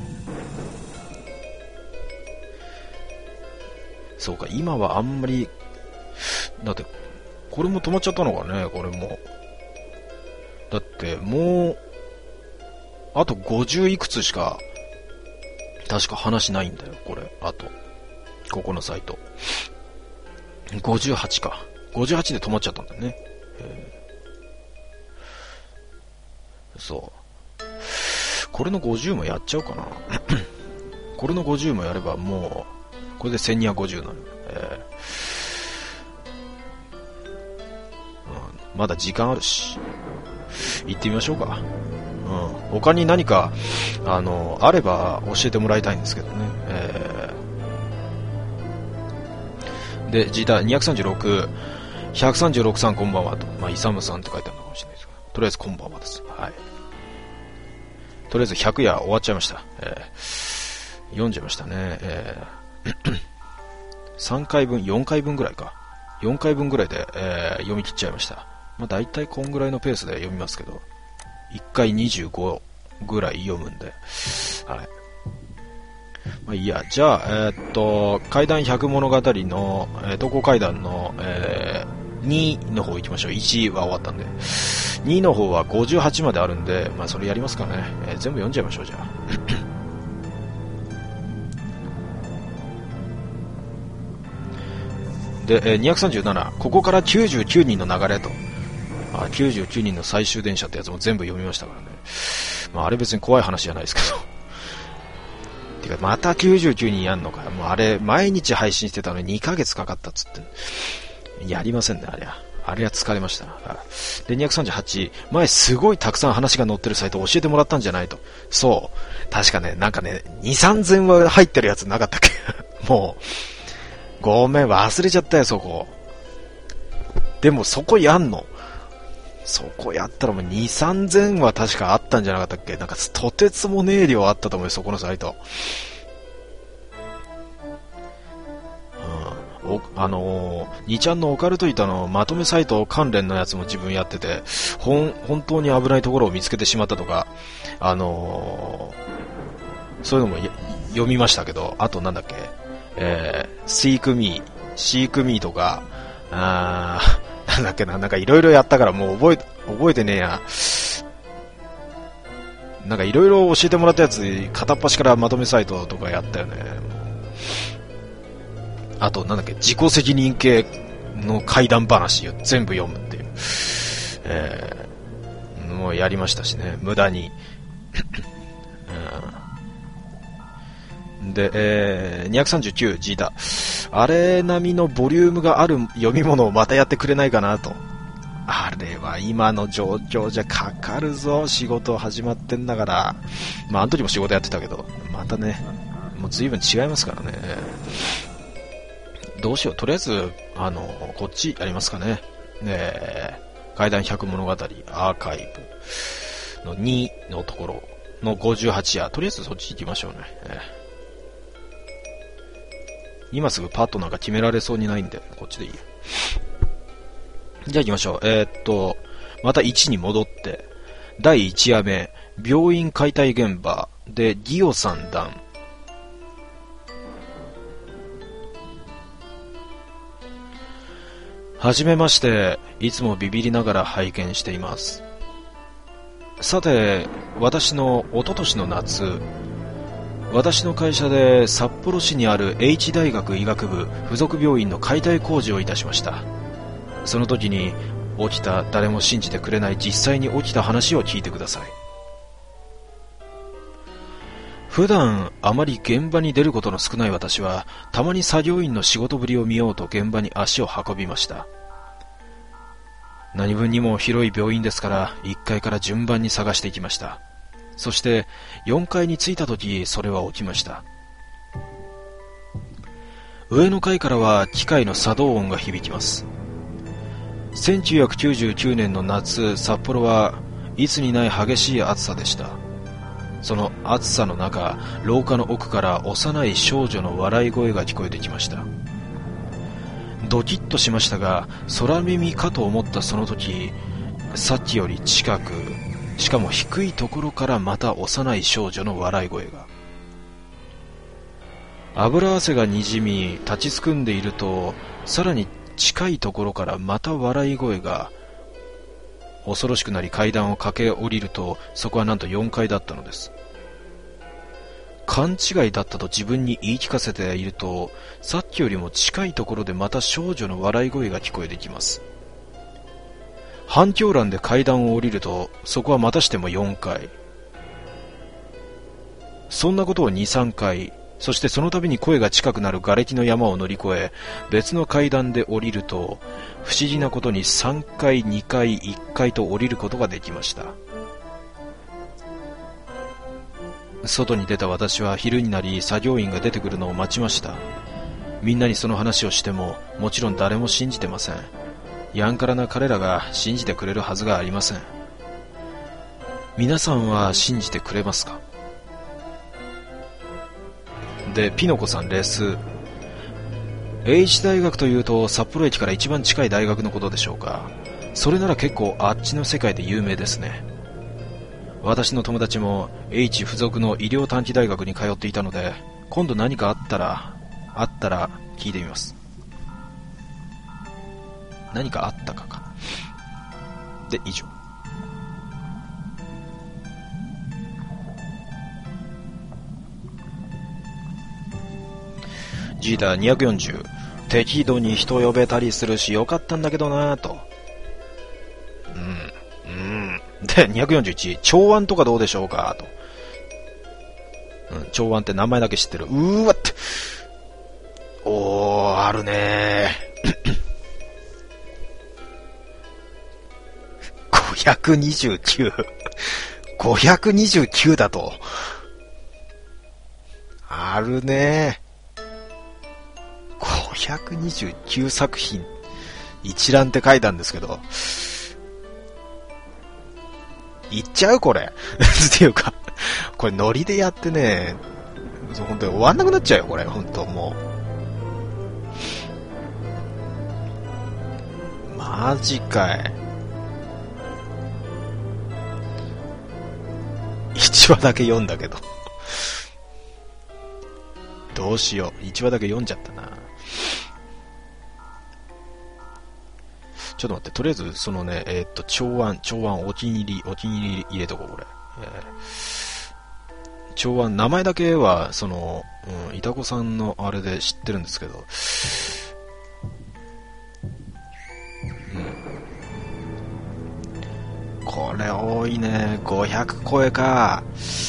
そうか、今はあんまりだってこれも止まっちゃったのかね。これもだってもうあとごじゅういくつしか確か話ないんだよ、これ。あとここのサイトごじゅうはちか、ごじゅうはちで止まっちゃったんだよね。そうこれのごじゅうもやっちゃおうかなこれのごじゅうもやればもうこれでせんにひゃくごじゅうになる、えーうん、まだ時間あるし行ってみましょうか。うん、他に何かあのあれば教えてもらいたいんですけどね。えー、でジーターにひゃくさんじゅうろく、ひゃくさんじゅうろくさんこんばんはと、まあイサムさんって書いてあるのかもしれないですが、とりあえずこんばんはです。はい。とりあえずひゃく夜終わっちゃいました。えー、読んじゃいましたね。えー、さんかいぶん、よんかいぶんぐらいか。よんかいぶんぐらいで、えー、読み切っちゃいました。まあ大体こんぐらいのペースで読みますけど、いっかいにじゅうごぐらい読むんで、はい。まあいいや、じゃあ、えー、っと、怪談百物語の、えー、投稿怪談の、えー、にの方行きましょう。いちは終わったんで。にの方はごじゅうはちまであるんで、まあそれやりますかね。えー、全部読んじゃいましょう、じゃあ。で、えー、にひゃくさんじゅうなな、ここからきゅうじゅうきゅうにんの流れと。あ、きゅうじゅうきゅうにんの最終電車ってやつも全部読みましたからね。まああれ別に怖い話じゃないですけど。てかまたきゅうじゅうきゅうにんやんのか。もうあれ毎日配信してたのににかげつかかったっつって。やりませんね、あれは。あれは疲れました。で、にひゃくさんじゅうはち、前すごいたくさん話が載ってるサイト教えてもらったんじゃないと。そう。確かね、なんかね、に、さんぜんは入ってるやつなかったっけもう、ごめん、忘れちゃったよ、そこ。でもそこやんの。そこやったらもうに、さんぜんは確かあったんじゃなかったっけ。なんかとてつもねえ量あったと思うよ、そこのサイト。おあのー、にちゃんのオカルト板のまとめサイト関連のやつも自分やってて、ほん本当に危ないところを見つけてしまったとか、あのー、そういうのも読みましたけど、あとなんだっけ、えー、Seek Me、Seek Me とか、あー、なんだっけな、なんかいろいろやったからもう覚え、覚えてねえや。なんかいろいろ教えてもらったやつ、片っ端からまとめサイトとかやったよね。あとなんだっけ、自己責任系の怪談話を全部読むっていう、えー、もうやりましたしね、無駄に、うん、で、えー、にひゃくさんじゅうきゅう G だ、あれ並みのボリュームがある読み物をまたやってくれないかなと。あれは今の状況じゃかかるぞ、仕事始まってんだから。まああの時も仕事やってたけど、またね、もう随分違いますからね。どうしよう、とりあえずあのこっちやりますかね。ね、怪談百物語アーカイブのにのところのごじゅうはち夜、とりあえずそっち行きましょうね。えー、今すぐパッとなんか決められそうにないんでこっちでいいや。じゃあ行きましょう。えー、っとまたいちに戻ってだいいち夜目、病院解体現場でディオ三段。はじめまして、いつもビビりながら拝見しています。さて、私の一昨年の夏、 私の会社で札幌市にある H 大学医学部附属病院の解体工事をいたしました。その時に起きた誰も信じてくれない実際に起きた話を聞いてください。普段あまり現場に出ることの少ない私は、たまに作業員の仕事ぶりを見ようと現場に足を運びました。何分にも広い病院ですからいっかいから順番に探していきました。そしてよんかいに着いた時、それは起きました。上の階からは機械の作動音が響きます。せんきゅうひゃくきゅうじゅうきゅうねんの夏、札幌はいつにない激しい暑さでした。その暑さの中、廊下の奥から幼い少女の笑い声が聞こえてきました。ドキッとしましたが、空耳かと思ったその時、さっきより近く、しかも低いところからまた幼い少女の笑い声が。油汗がにじみ立ちすくんでいると、さらに近いところからまた笑い声が。恐ろしくなり階段を駆け下りると、そこはなんとよんかいだったのです。勘違いだったと自分に言い聞かせていると、さっきよりも近いところでまた少女の笑い声が聞こえてきます。反響欄で階段を降りると、そこはまたしてもよんかい。そんなことをに、さんかい、そしてその度に声が近くなる瓦礫の山を乗り越え、別の階段で降りると、不思議なことにさんかい、にかい、いっかいと降りることができました。外に出た私は昼になり作業員が出てくるのを待ちました。みんなにその話をしても、もちろん誰も信じてません。やんからな彼らが信じてくれるはずがありません。皆さんは信じてくれますか？で、ピノコさんレス。H 大学というと札幌駅から一番近い大学のことでしょうか。それなら結構あっちの世界で有名ですね。私の友達も H 附属の医療短期大学に通っていたので、今度何かあったらあったら聞いてみます。何かあったかか。で、以上。ジーターにひゃくよんじゅう。適度に人呼べたりするしよかったんだけどなぁと。うん。うん。で、にひゃくよんじゅういち。長安とかどうでしょうかと。うん、長安って名前だけ知ってる。うーわって。おー、あるねー。ごひゃくにじゅうきゅう。ごひゃくにじゅうきゅうだと。あるねー。ごひゃくにじゅうきゅうさく品一覧って書いたんですけど、いっちゃうこれっていうか、これノリでやってね、本当に終わんなくなっちゃうよこれ、本当もうマジかい。いちわだけ読んだけどどうしよう、いちわだけ読んじゃったな。ちょっと待って、とりあえず、そのね、えー、っと、長安、長安、お気に入り、お気に入り入れとこう、これ。えー、長安、名前だけは、その、うん、いたこさんのあれで知ってるんですけど、うん。これ多いね、ごひゃく超えか。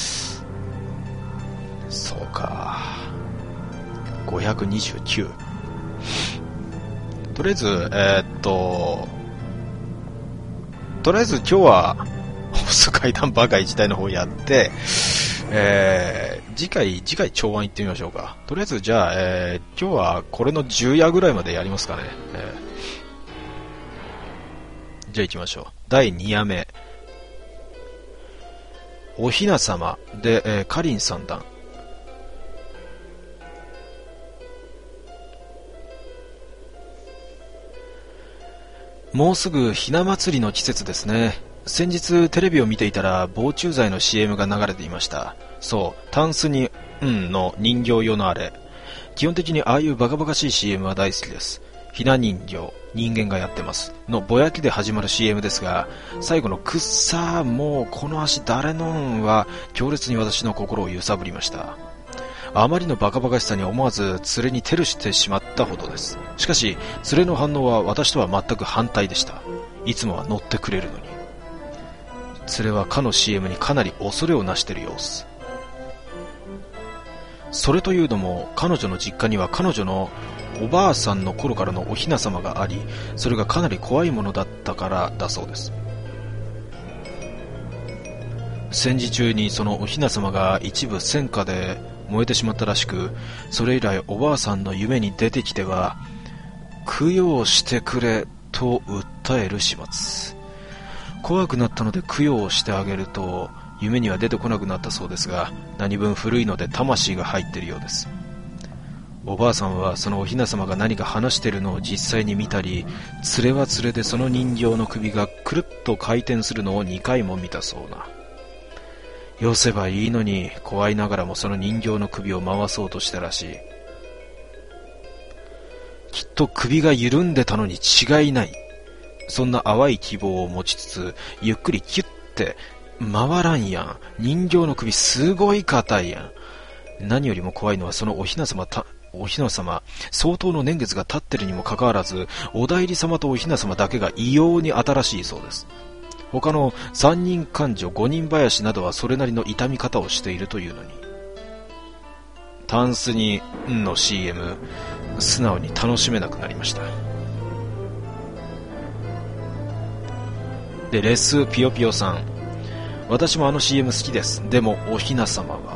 そうか。ごひゃくにじゅうきゅう。とりあえず、えー、っと、とりあえず今日は、細階段バカ一体の方やって、えー、次回、次回長安行ってみましょうか。とりあえず、じゃあ、えー、今日はこれのじゅう夜ぐらいまでやりますかね。えー、じゃあ行きましょう。だいに夜目。おひなさまで、えー、かりん三段。もうすぐひな祭りの季節ですね。先日テレビを見ていたら防虫剤の シーエム が流れていました。そう、タンスにうんの人形用のあれ。基本的にああいうバカバカしい シーエム は大好きです。ひな人形、人間がやってますのぼやきで始まる シーエム ですが、最後のくっさーもうこの足誰のんは強烈に私の心を揺さぶりました。 あまりのバカバカしさに思わず連れにテルしてしまったほどです。しかし連れの反応は私とは全く反対でした。いつもは乗ってくれるのに。連れはかの シーエム にかなり恐れをなしている様子。それというのも、彼女の実家には彼女のおばあさんの頃からのお雛様があり、それがかなり怖いものだったからだそうです。戦時中にそのお雛様が一部戦火で燃えてしまったらしく、それ以来おばあさんの夢に出てきては、供養してくれと訴える始末。怖くなったので供養をしてあげると、夢には出てこなくなったそうですが、何分古いので魂が入っているようです。おばあさんはそのお雛様が何か話しているのを実際に見たり、連れは連れでその人形の首がくるっと回転するのをにかいも見たそうな。よせばいいのに、怖いながらもその人形の首を回そうとしたらしい。きっと首が緩んでたのに違いない。そんな淡い希望を持ちつつ、ゆっくりキュッて回らんやん。人形の首すごい硬いやん。何よりも怖いのはそのお雛様た、お雛様、相当の年月が経ってるにもかかわらず、お代理様とお雛様だけが異様に新しいそうです。他の三人官女、五人林などはそれなりの痛み方をしているというのに。タンスにんの シーエム、素直に楽しめなくなりました。で、レスピヨピヨさん。私もあの シーエム 好きです。でもお雛様は。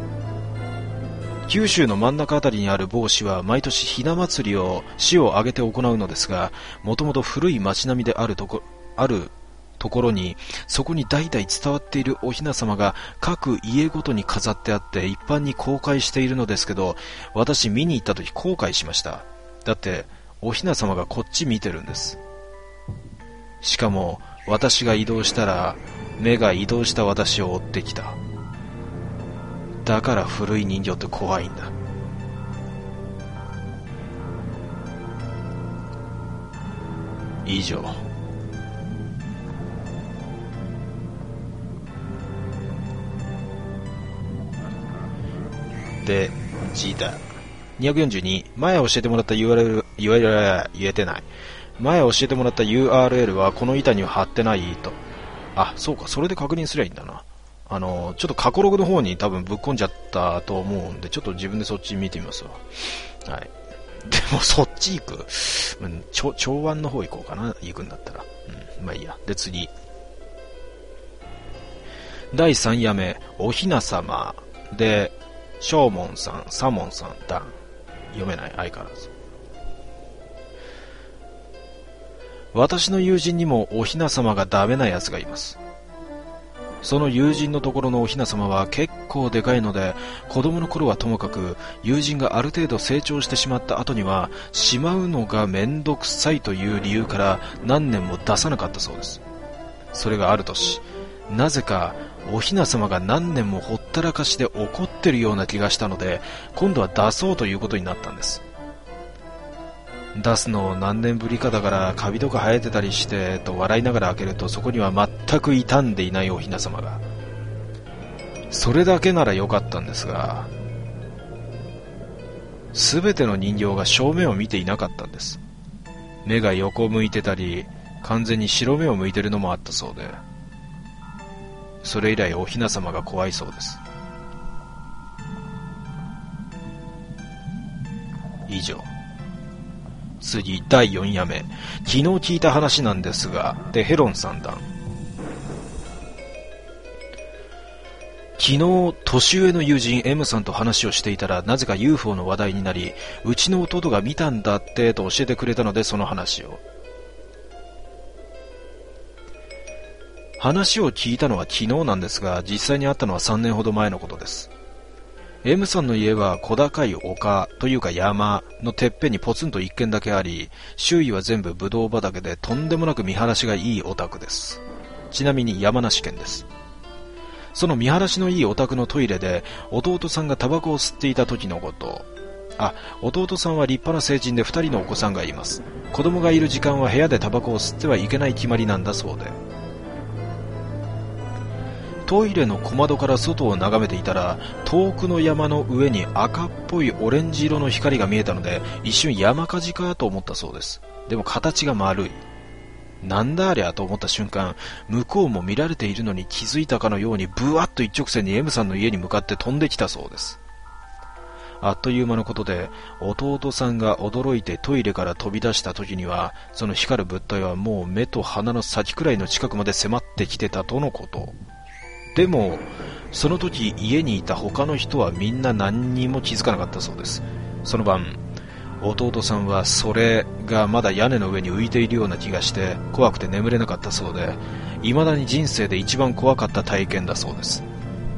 九州の真ん中あたりにある某市は毎年ひな祭りを市を挙げて行うのですが、もともと古い町並みであるとこ、あるところに、そこに代々伝わっているお雛様が各家ごとに飾ってあって一般に公開しているのですけど、私見に行った時後悔しました。だってお雛様がこっち見てるんです。しかも私が移動したら目が移動した私を追ってきた。だから古い人形って怖いんだ。以上。で、ジータにひゃくよんじゅうに、前教えてもらった ユーアールエル、ユーアールエル 言えてない。前教えてもらった ユーアールエル はこの板には貼ってないと。あ、そうか、それで確認すりゃいいんだな。あの、ちょっと過去ログの方に多分ぶっ込んじゃったと思うんで、ちょっと自分でそっち見てみますわ。はい。でもそっち行く。うん、長、長安の方行こうかな、行くんだったら。うん、まあいいや。で、次。だいさん夜目、お雛様。で、正門さん、左門さん、だ。読めない、相変わらず。私の友人にもお雛様がダメな奴がいます。その友人のところのお雛様は結構でかいので、子供の頃はともかく、友人がある程度成長してしまった後には、しまうのがめんどくさいという理由から何年も出さなかったそうです。それがある年、なぜかお雛様が何年もほったらかしで怒ってるような気がしたので、今度は出そうということになったんです。出すの何年ぶりかだからカビとか生えてたりしてと笑いながら開けると、そこには全く傷んでいないお雛様が。それだけならよかったんですが、すべての人形が正面を見ていなかったんです。目が横向いてたり、完全に白目を向いてるのもあったそうで、それ以来お雛様が怖いそうです。以上。次、だいよん夜目。昨日聞いた話なんですが、で、ヘロン三段。昨日、年上の友人 M さんと話をしていたら、なぜか ユーフォー の話題になり、うちの弟が見たんだってと教えてくれたので、その話を。話を聞いたのは昨日なんですが、実際に会ったのはさんねんほど前のことです。M さんの家は小高い丘というか山のてっぺんにポツンと一軒だけあり、周囲は全部ブドウ畑でとんでもなく見晴らしがいいお宅です。ちなみに山梨県です。その見晴らしのいいお宅のトイレで弟さんがタバコを吸っていた時のこと。あ、弟さんは立派な成人でふたりのお子さんがいます。子供がいる時間は部屋でタバコを吸ってはいけない決まりなんだそうで、 トイレの小窓から外を眺めていたら、遠くの山の上に赤っぽいオレンジ色の光が見えたので、一瞬山火事かと思ったそうです。でも形が丸い。なんだありゃと思った瞬間、向こうも見られているのに気づいたかのようにブワッと一直線に M さんの家に向かって飛んできたそうです。あっという間のことで、弟さんが驚いてトイレから飛び出した時には、その光る物体はもう目と鼻の先くらいの近くまで迫ってきてたとのこと。でもその時家にいた他の人はみんな何にも気づかなかったそうです。その晩、弟さんはそれがまだ屋根の上に浮いているような気がして怖くて眠れなかったそうで、未だに人生で一番怖かった体験だそうです。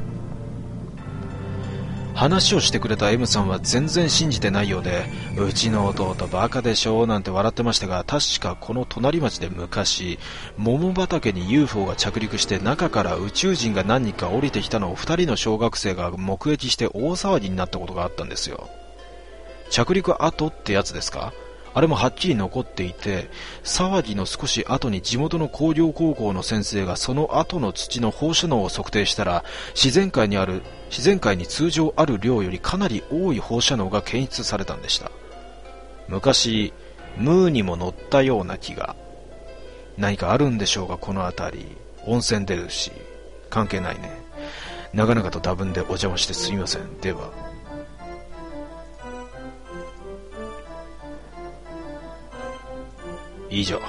話をしてくれた M さんは全然信じてないようで、うちの弟バカでしょなんて笑ってましたが、確かこの隣町で昔、桃畑に ユーフォー が着陸して中から宇宙人が何人か降りてきたのをふたりの小学生が目撃して大騒ぎになったことがあったんですよ。着陸後ってやつですか？あれもはっきり残っていて、騒ぎの少し後に地元の工業高校の先生がその後の土の放射能を測定したら、自然界にある自然界に通常ある量よりかなり多い放射能が検出されたんでした。昔ムーにも乗ったような気が。何かあるんでしょうが、この辺り温泉出るし。関係ないね。長々と多分でお邪魔してすみません。では。以上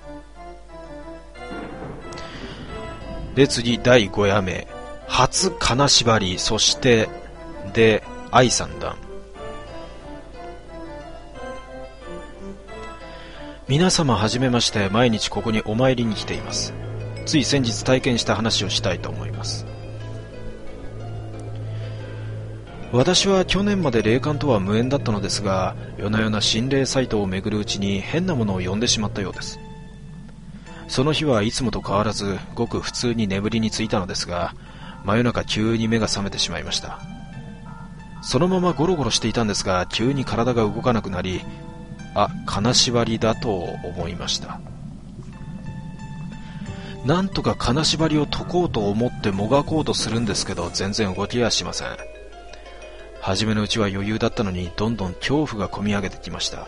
で、次だいご夜目、初金縛り、そしてで愛三段。皆様はじめまして。毎日ここにお参りに来ています。つい先日体験した話をしたいと思います。私は去年まで霊感とは無縁だったのですが、夜な夜な心霊サイトを巡るうちに変なものを呼んでしまったようです。その日はいつもと変わらずごく普通に眠りについたのですが、真夜中急に目が覚めてしまいました。そのままゴロゴロしていたんですが、急に体が動かなくなり、あ、金縛りだと思いました。なんとか金縛りを解こうと思ってもがこうとするんですけど、全然動きはしません。初めのうちは余裕だったのに、どんどん恐怖がこみ上げてきました。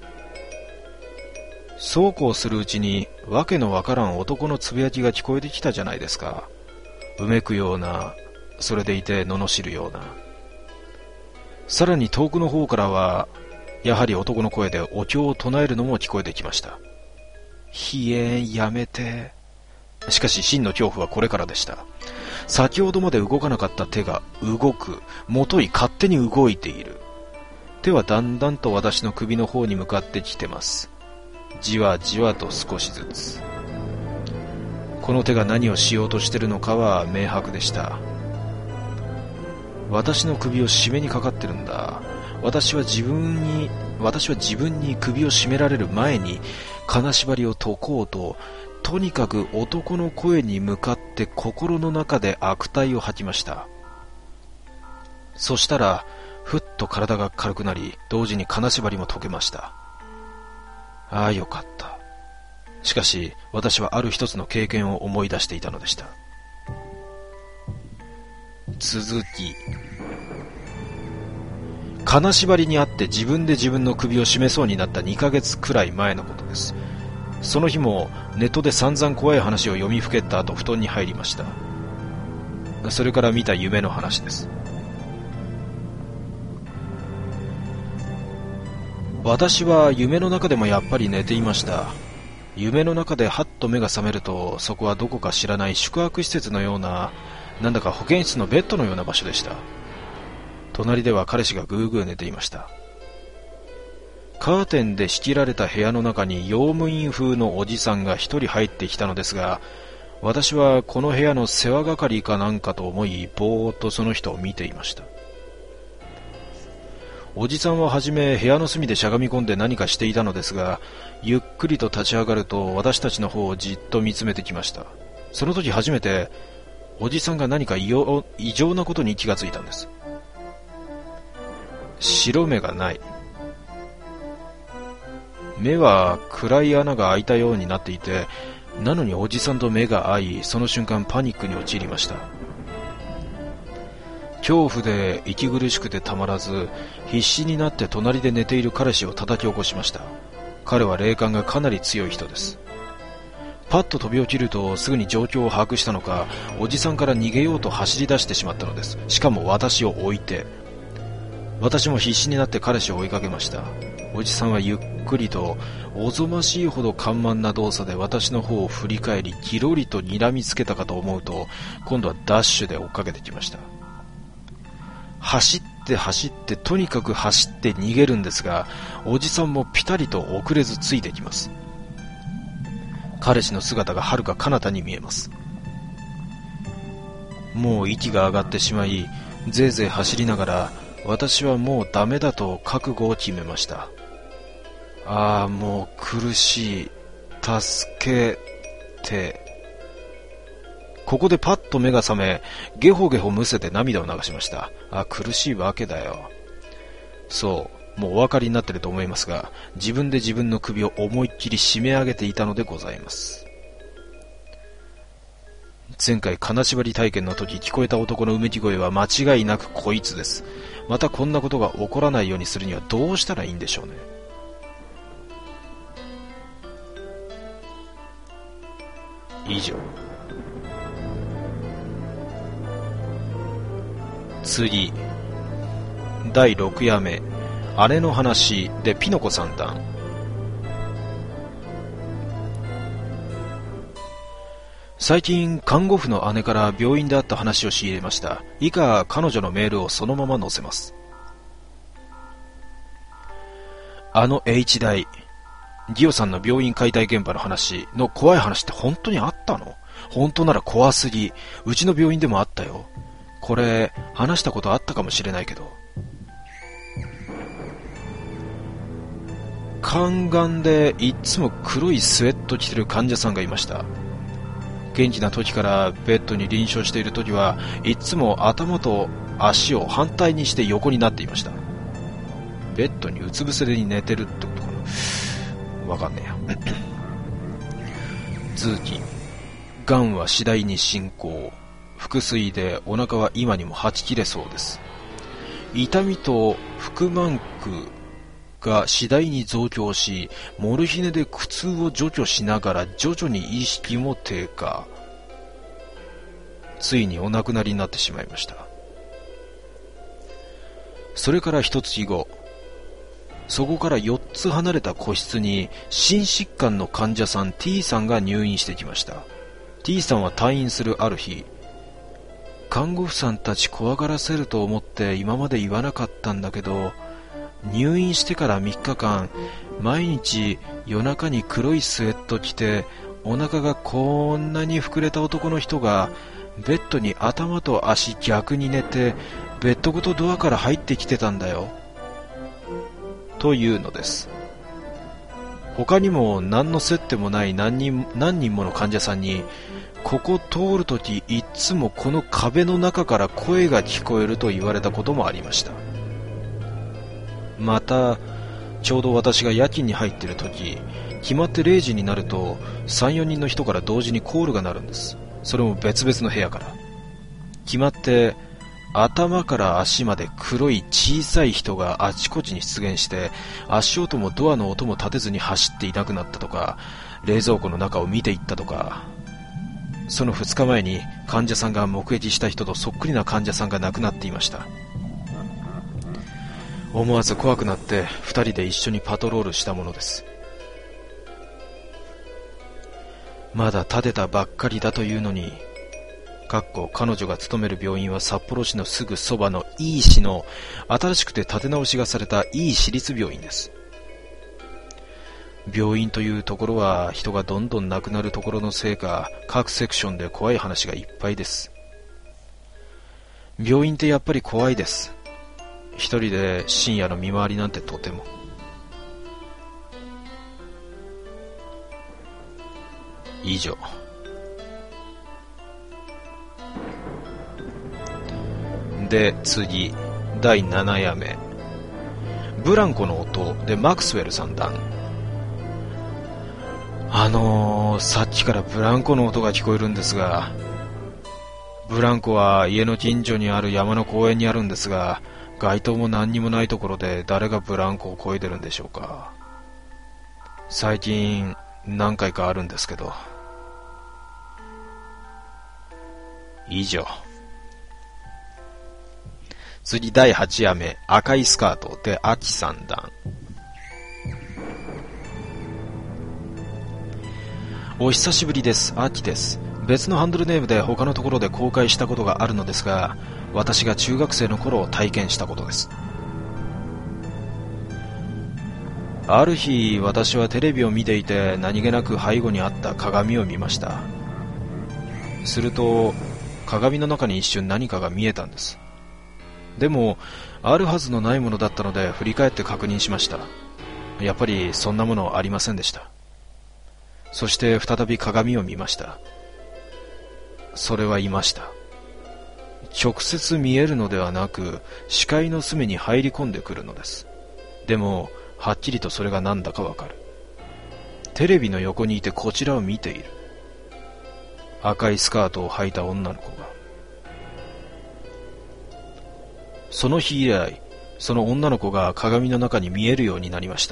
そうこうするうちに、わけのわからん男のつぶやきが聞こえてきたじゃないですか。うめくような、それでいて罵るような。さらに遠くの方からは、やはり男の声でお経を唱えるのも聞こえてきました。ひえん、やめて。しかし真の恐怖はこれからでした。先ほどまで動かなかった手が動く、もとい勝手に動いている。手はだんだんと私の首の方に向かってきてます。じわじわと少しずつ。この手が何をしようとしているのかは明白でした。私の首を絞めにかかってるんだ。私は自分に私は自分に首を絞められる前に金縛りを解こうと、とにかく男の声に向かって心の中で悪態を吐きました。そしたらふっと体が軽くなり、同時に金縛りも解けました。ああ、よかった。しかし私はある一つの経験を思い出していたのでした。続き。金縛りにあって自分で自分の首を絞めそうになったにかげつくらい前のことです。その日もネットで散々怖い話を読みふけった後、布団に入りました。それから見た夢の話です。私は夢の中でもやっぱり寝ていました。夢の中でハッと目が覚めると、そこはどこか知らない宿泊施設のような、なんだか保健室のベッドのような場所でした。隣では彼氏がぐーぐー寝ていました。カーテンで仕切られた部屋の中に用務員風のおじさんが一人入ってきたのですが、私はこの部屋の世話係かなんかと思い、ぼーっとその人を見ていました。おじさんははじめ部屋の隅でしゃがみ込んで何かしていたのですが、ゆっくりと立ち上がると私たちの方をじっと見つめてきました。その時初めておじさんが何か異様、異常なことに気がついたんです。白目がない。目は暗い穴が開いたようになっていて、 なのにおじさんと目が合い、その瞬間パニックに陥りました。恐怖で息苦しくてたまらず、必死になって隣で寝ている彼氏を叩き起こしました。彼は霊感がかなり強い人です。パッと飛び起きるとすぐに状況を把握したのか、おじさんから逃げようと走り出してしまったのです。しかも私を置いて。私も必死になって彼氏を追いかけました。おじさんはゆっくりとおぞましいほど緩慢な動作で私の方を振り返り、ギロリと睨みつけたかと思うと、今度はダッシュで追っかけてきました。走って走ってとにかく走って逃げるんですが、おじさんもピタリと遅れずついてきます。彼氏の姿がはるか彼方に見えます。もう息が上がってしまい、ぜいぜい走りながら、私はもうダメだと覚悟を決めました。ああ、もう苦しい。助けて。ここでパッと目が覚め、ゲホゲホむせて涙を流しました。あ、苦しいわけだよ。そう、もうお分かりになっていると思いますが、自分で自分の首を思いっきり締め上げていたのでございます。前回金縛り体験の時聞こえた男のうめき声は間違いなくこいつです。またこんなことが起こらないようにするにはどうしたらいいんでしょうね。以上。次、だいろく夜目、姉の話でピノコ三段。最近看護婦の姉から病院であった話を仕入れました。以下彼女のメールをそのまま載せます。あの H 大ギオさんの病院解体現場の話の怖い話って本当にあったの？本当なら怖すぎ。うちの病院でもあったよ。これ話したことあったかもしれないけど、肝がんでいっつも黒いスウェット着てる患者さんがいました。元気な時からベッドに臨床している時はいつも頭と足を反対にして横になっていました。ベッドにうつ伏せに寝てるってことかな、わかんねえや。通期、がんは次第に進行、腹水でお腹は今にもはち切れそうです。痛みと腹満区が次第に増強し、モルヒネで苦痛を除去しながら徐々に意識も低下。ついにお亡くなりになってしまいました。それから一月後、そこからよっつ離れた個室に心疾患の患者さん T さんが入院してきました。 T さんは退院するある日、看護婦さんたち怖がらせると思って今まで言わなかったんだけど、入院してからみっかかん毎日夜中に黒いスウェット着てお腹がこんなに膨れた男の人がベッドに頭と足逆に寝てベッドごとドアから入ってきてたんだよというのです。他にも何の接点もない何人、何人もの患者さんに、ここ通るときいつもこの壁の中から声が聞こえると言われたこともありました。またちょうど私が夜勤に入っているとき、決まってれいじになると さんよにんの人から同時にコールが鳴るんです。それも別々の部屋から。決まって頭から足まで黒い小さい人があちこちに出現して、足音もドアの音も立てずに走っていなくなったとか、冷蔵庫の中を見ていったとか。そのふつかまえに患者さんが目撃した人とそっくりな患者さんが亡くなっていました。思わず怖くなってふたりで一緒にパトロールしたものです。まだ建てたばっかりだというのに、かっこ彼女が勤める病院は札幌市のすぐそばのいい市の新しくて建て直しがされたいい市立病院です。病院というところは人がどんどん亡くなるところのせいか、各セクションで怖い話がいっぱいです。病院ってやっぱり怖いです。一人で深夜の見回りなんてとても。以上。で次、だいなな夜目、ブランコの音でマクスウェル三段。 あのー、さっきからブランコの音が聞こえるんですが、ブランコは家の近所にある山の公園にあるんですが、街灯も何にもないところで誰がブランコを漕いでるんでしょうか。最近何回かあるんですけど。以上。次だいはち夜目、赤いスカートで秋三段。お久しぶりです。秋です。別のハンドルネームで他のところで公開したことがあるのですが、私が中学生の頃体験したことです。ある日、私はテレビを見ていて何気なく背後にあった鏡を見ました。すると鏡の中に一瞬何かが見えたんです。でもあるはずのないものだったので振り返って確認しました。やっぱりそんなものありませんでした。そして再び鏡を見ました。それはいました。直接見えるのではなく視界の隅に入り込んでくるのです。でもはっきりとそれが何だかわかる。テレビの横にいてこちらを見ている。赤いスカートを履いた女の子が。その日以来、その女の子が鏡の中に見えるようになりました。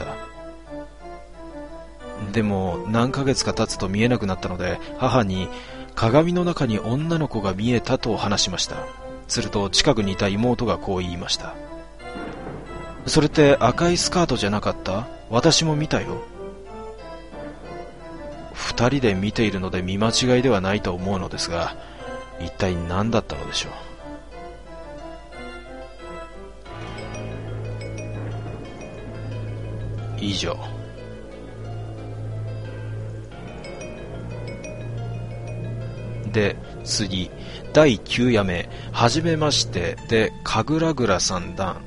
でも何ヶ月か経つと見えなくなったので、母に鏡の中に女の子が見えたと話しました。すると近くにいた妹がこう言いました。それって赤いスカートじゃなかった？私も見たよ。二人で見ているので見間違いではないと思うのですが、一体何だったのでしょう。以上。で、次、だいきゅう夜目、はじめましてで、かぐらぐら三段。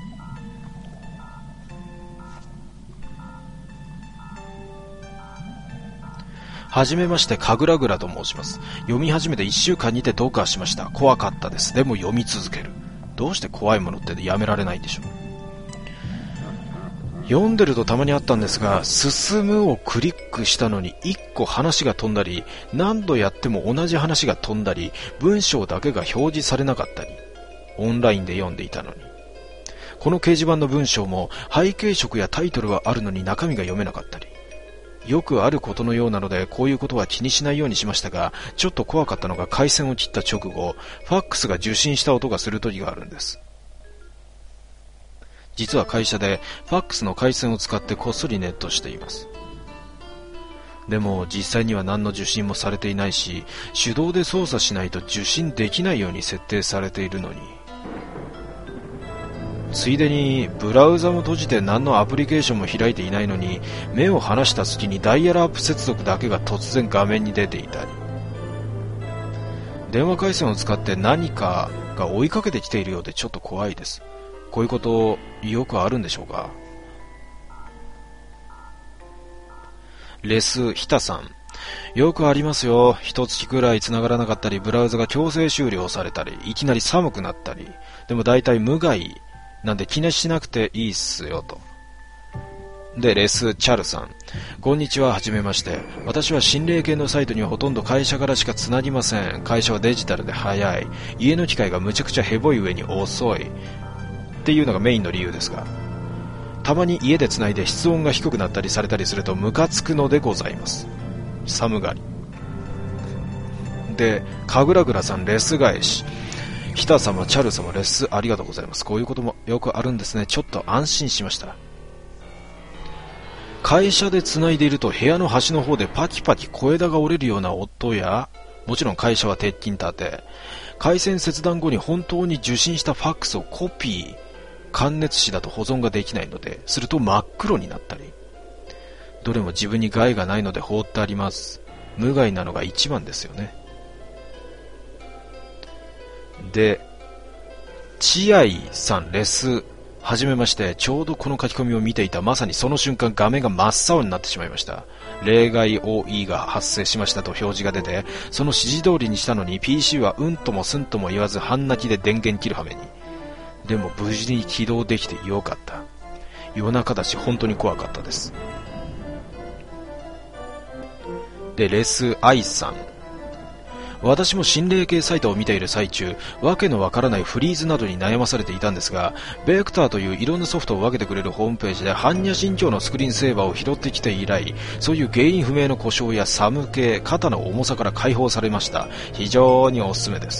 はじめまして、かぐらぐらと申します。読み始めていっしゅうかんにて読破しました。怖かったです。でも読み続ける。どうして怖いものってやめられないんでしょう。読んでるとたまにあったんですが、進むをクリックしたのにいっこ話が飛んだり、何度やっても同じ話が飛んだり、文章だけが表示されなかったり、オンラインで読んでいたのに。この掲示板の文章も背景色やタイトルはあるのに中身が読めなかったり、よくあることのようなのでこういうことは気にしないようにしましたが、ちょっと怖かったのが回線を切った直後、ファックスが受信した音がする時があるんです。実は会社でファックスの回線を使ってこっそりネットしています。でも実際には何の受信もされていないし、手動で操作しないと受信できないように設定されているのに、ついでにブラウザも閉じて何のアプリケーションも開いていないのに、目を離した隙にダイヤルアップ接続だけが突然画面に出ていたり、電話回線を使って何かが追いかけてきているようでちょっと怖いです。こういうことよくあるんでしょうか。レスヒタさん、よくありますよ。一月くらい繋がらなかったり、ブラウザが強制終了されたり、いきなり寒くなったり、でも大体無害なんで気にしなくていいっすよと。で、レスチャルさん、こんにちは、はじめまして。私は心霊系のサイトにはほとんど会社からしかつなぎません。会社はデジタルで早い、家の機械がむちゃくちゃヘボい上に遅いっていうのがメインの理由ですが、たまに家でつないで室温が低くなったりされたりするとムカつくのでございます。寒がりで、かぐらぐらさん、レス返し。ヒタ様、チャル様、レスありがとうございます。こういうこともよくあるんですね。ちょっと安心しました。会社でつないでいると部屋の端の方でパキパキ小枝が折れるような音や、もちろん会社は鉄筋立て、回線切断後に本当に受信したファックスをコピー、感熱紙だと保存ができないので、すると真っ黒になったり、どれも自分に害がないので放ってあります。無害なのが一番ですよね。で、チアイさん、レスはじめまして。ちょうどこの書き込みを見ていたまさにその瞬間、画面が真っ青になってしまいました。例外 オーイー が発生しましたと表示が出て、その指示通りにしたのに ピーシー はうんともすんとも言わず半泣きで電源切る羽目に。でも無事に起動できてよかった。夜中だし本当に怖かったです。 で、レス・アイさん。私も心霊系サイトを見ている最中、わけのわからないフリーズなどに悩まされていたんですが、ベクターといういろんなソフトを分けてくれるホームページで般若心経のスクリーンセーバーを拾ってきて以来、そういう原因不明の故障や寒気、肩の重さから解放されました。非常におすすめです。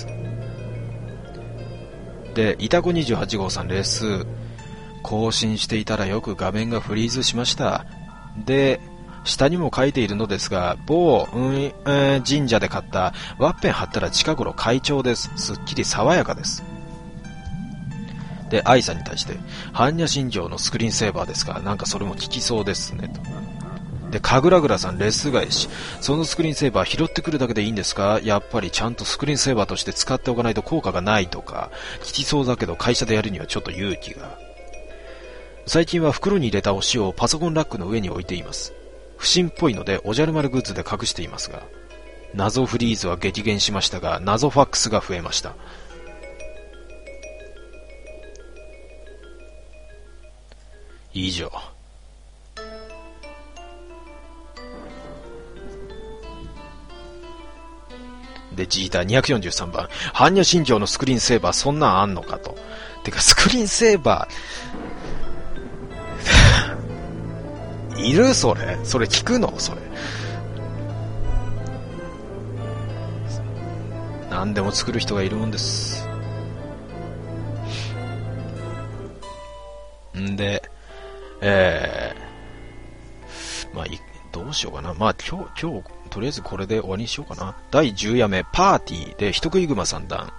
で、イタコにじゅうはち号さん、レス。更新していたらよく画面がフリーズしました。で、下にも書いているのですが、某、うんえー、神社で買ったワッペン貼ったら近頃快調です。すっきり爽やかです。で、愛さんに対して、般若心経のスクリーンセーバーですか、なんかそれも効きそうですねと。で、かぐらぐらさん、レス返し。そのスクリーンセーバー拾ってくるだけでいいんですか？やっぱりちゃんとスクリーンセーバーとして使っておかないと効果がないとか、効きそうだけど会社でやるにはちょっと勇気が。最近は袋に入れたお塩をパソコンラックの上に置いています。不審っぽいのでおじゃる丸グッズで隠していますが、謎フリーズは激減しましたが、謎ファックスが増えました。以上。で、ジーターにひゃくよんじゅうさんばん、般若心経のスクリーンセーバーそんなんあんのかと。てかスクリーンセーバーいる？それそれ聞くの？それ何でも作る人がいるもんです。んで、えー、まあ、どうしようかな。まあ、今日、今日、とりあえずこれで終わりにしようかな。だいじゅう夜目、パーティーで、人食い熊さん段。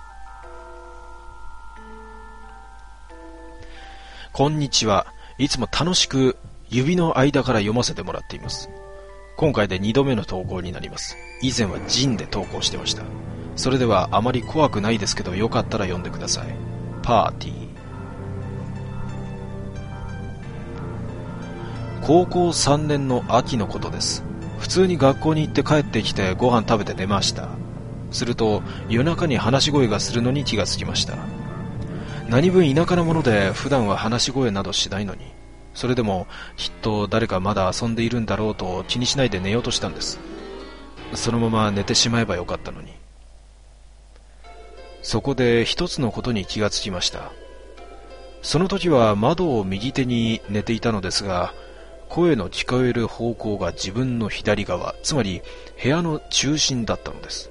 こんにちは。いつも楽しく指の間から読ませてもらっています。今回でにどめの投稿になります。以前はジンで投稿してました。それではあまり怖くないですけど、よかったら読んでください。パーティー。高校さんねんの秋のことです。普通に学校に行って帰ってきてご飯食べて寝ました。すると夜中に話し声がするのに気がつきました。何分田舎のもので普段は話し声などしないのに、それでもきっと誰かまだ遊んでいるんだろうと気にしないで寝ようとしたんです。そのまま寝てしまえばよかったのに。そこで一つのことに気がつきました。その時は窓を右手に寝ていたのですが、声の聞こえる方向が自分の左側、つまり部屋の中心だったのです。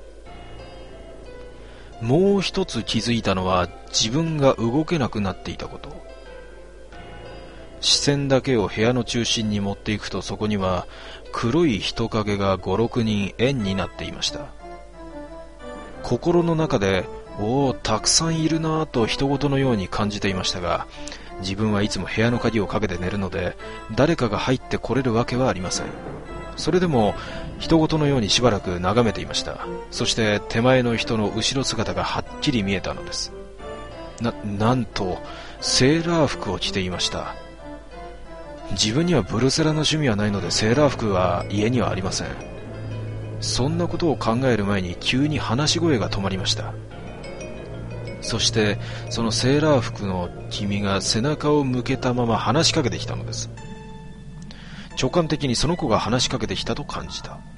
もう一つ気づいたのは、自分が動けなくなっていたこと。視線だけを部屋の中心に持っていくと、そこには黒い人影がご、ろくにん円になっていました。心の中で、おお、たくさんいるなぁと人事のように感じていましたが、自分はいつも部屋の鍵をかけて寝るので、誰かが入ってこれるわけはありません。それでも人事のようにしばらく眺めていました。そして手前の人の後ろ姿がはっきり見えたのです。な、なんとセーラー服を着ていました。自分にはブルセラの趣味はないので、セーラー服は家にはありません。そんなことを考える前に急に話し声が止まりました。そしてそのセーラー服の君が背中を向けたまま話しかけてきたのです。直感的にその子が話しかけてきたと感じた。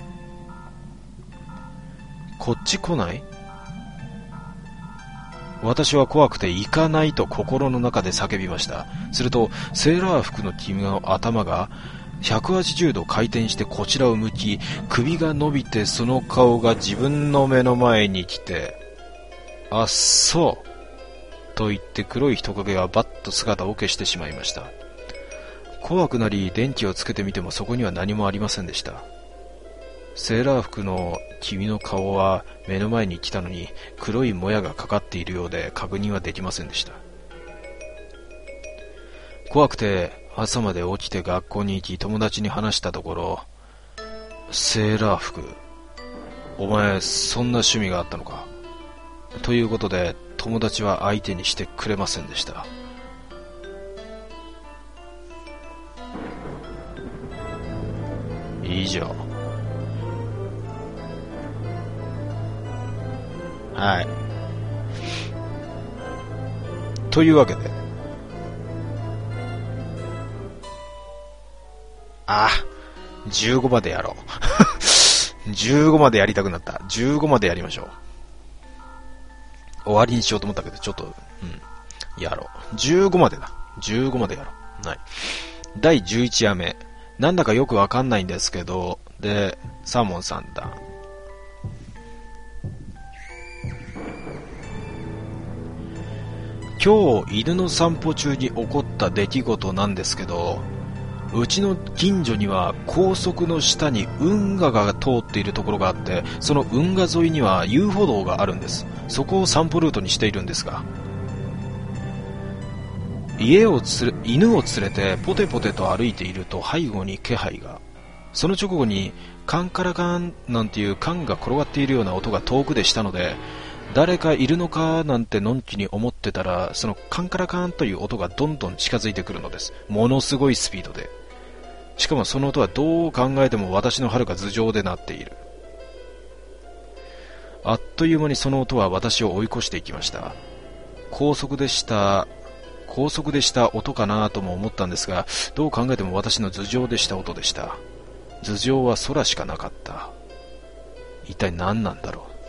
こっち来ない？私は怖くて行かないと心の中で叫びました。するとセーラー服の君の頭がひゃくはちじゅうど回転してこちらを向き、首が伸びてその顔が自分の目の前に来て、あっそうと言って黒い人影がバッと姿を消してしまいました。怖くなり電気をつけてみてもそこには何もありませんでした。セーラー服の君の顔は目の前に来たのに黒いもやがかかっているようで確認はできませんでした。怖くて朝まで起きて学校に行き友達に話したところ、セーラー服、お前そんな趣味があったのかということで友達は相手にしてくれませんでした。以上。はい。というわけで、あ、じゅうごまでやろう。 じゅうごまでやりたくなった。じゅうごまでやりましょう。終わりにしようと思ったけど、ちょっと、うん、やろう。じゅうごまでだ。じゅうごまでやろう。はい。だいじゅういち夜目。なんだかよくわかんないんですけど、で、サーモンさんだ。今日、犬の散歩中に起こった出来事なんですけど、うちの近所には高速の下に運河が通っているところがあって、その運河沿いには遊歩道があるんです。そこを散歩ルートにしているんですが、家をつれ犬を連れてポテポテと歩いていると背後に気配が。その直後にカンカラカンなんていう缶が転がっているような音が遠くでしたので、誰かいるのかなんてのんきに思ってたら、そのカンカラカンという音がどんどん近づいてくるのです。ものすごいスピードで。しかもその音はどう考えても私の遥か頭上で鳴っている。あっという間にその音は私を追い越していきました。高速でした高速でした音かなとも思ったんですが、どう考えても私の頭上でした音でした。頭上は空しかなかった。一体何なんだろう。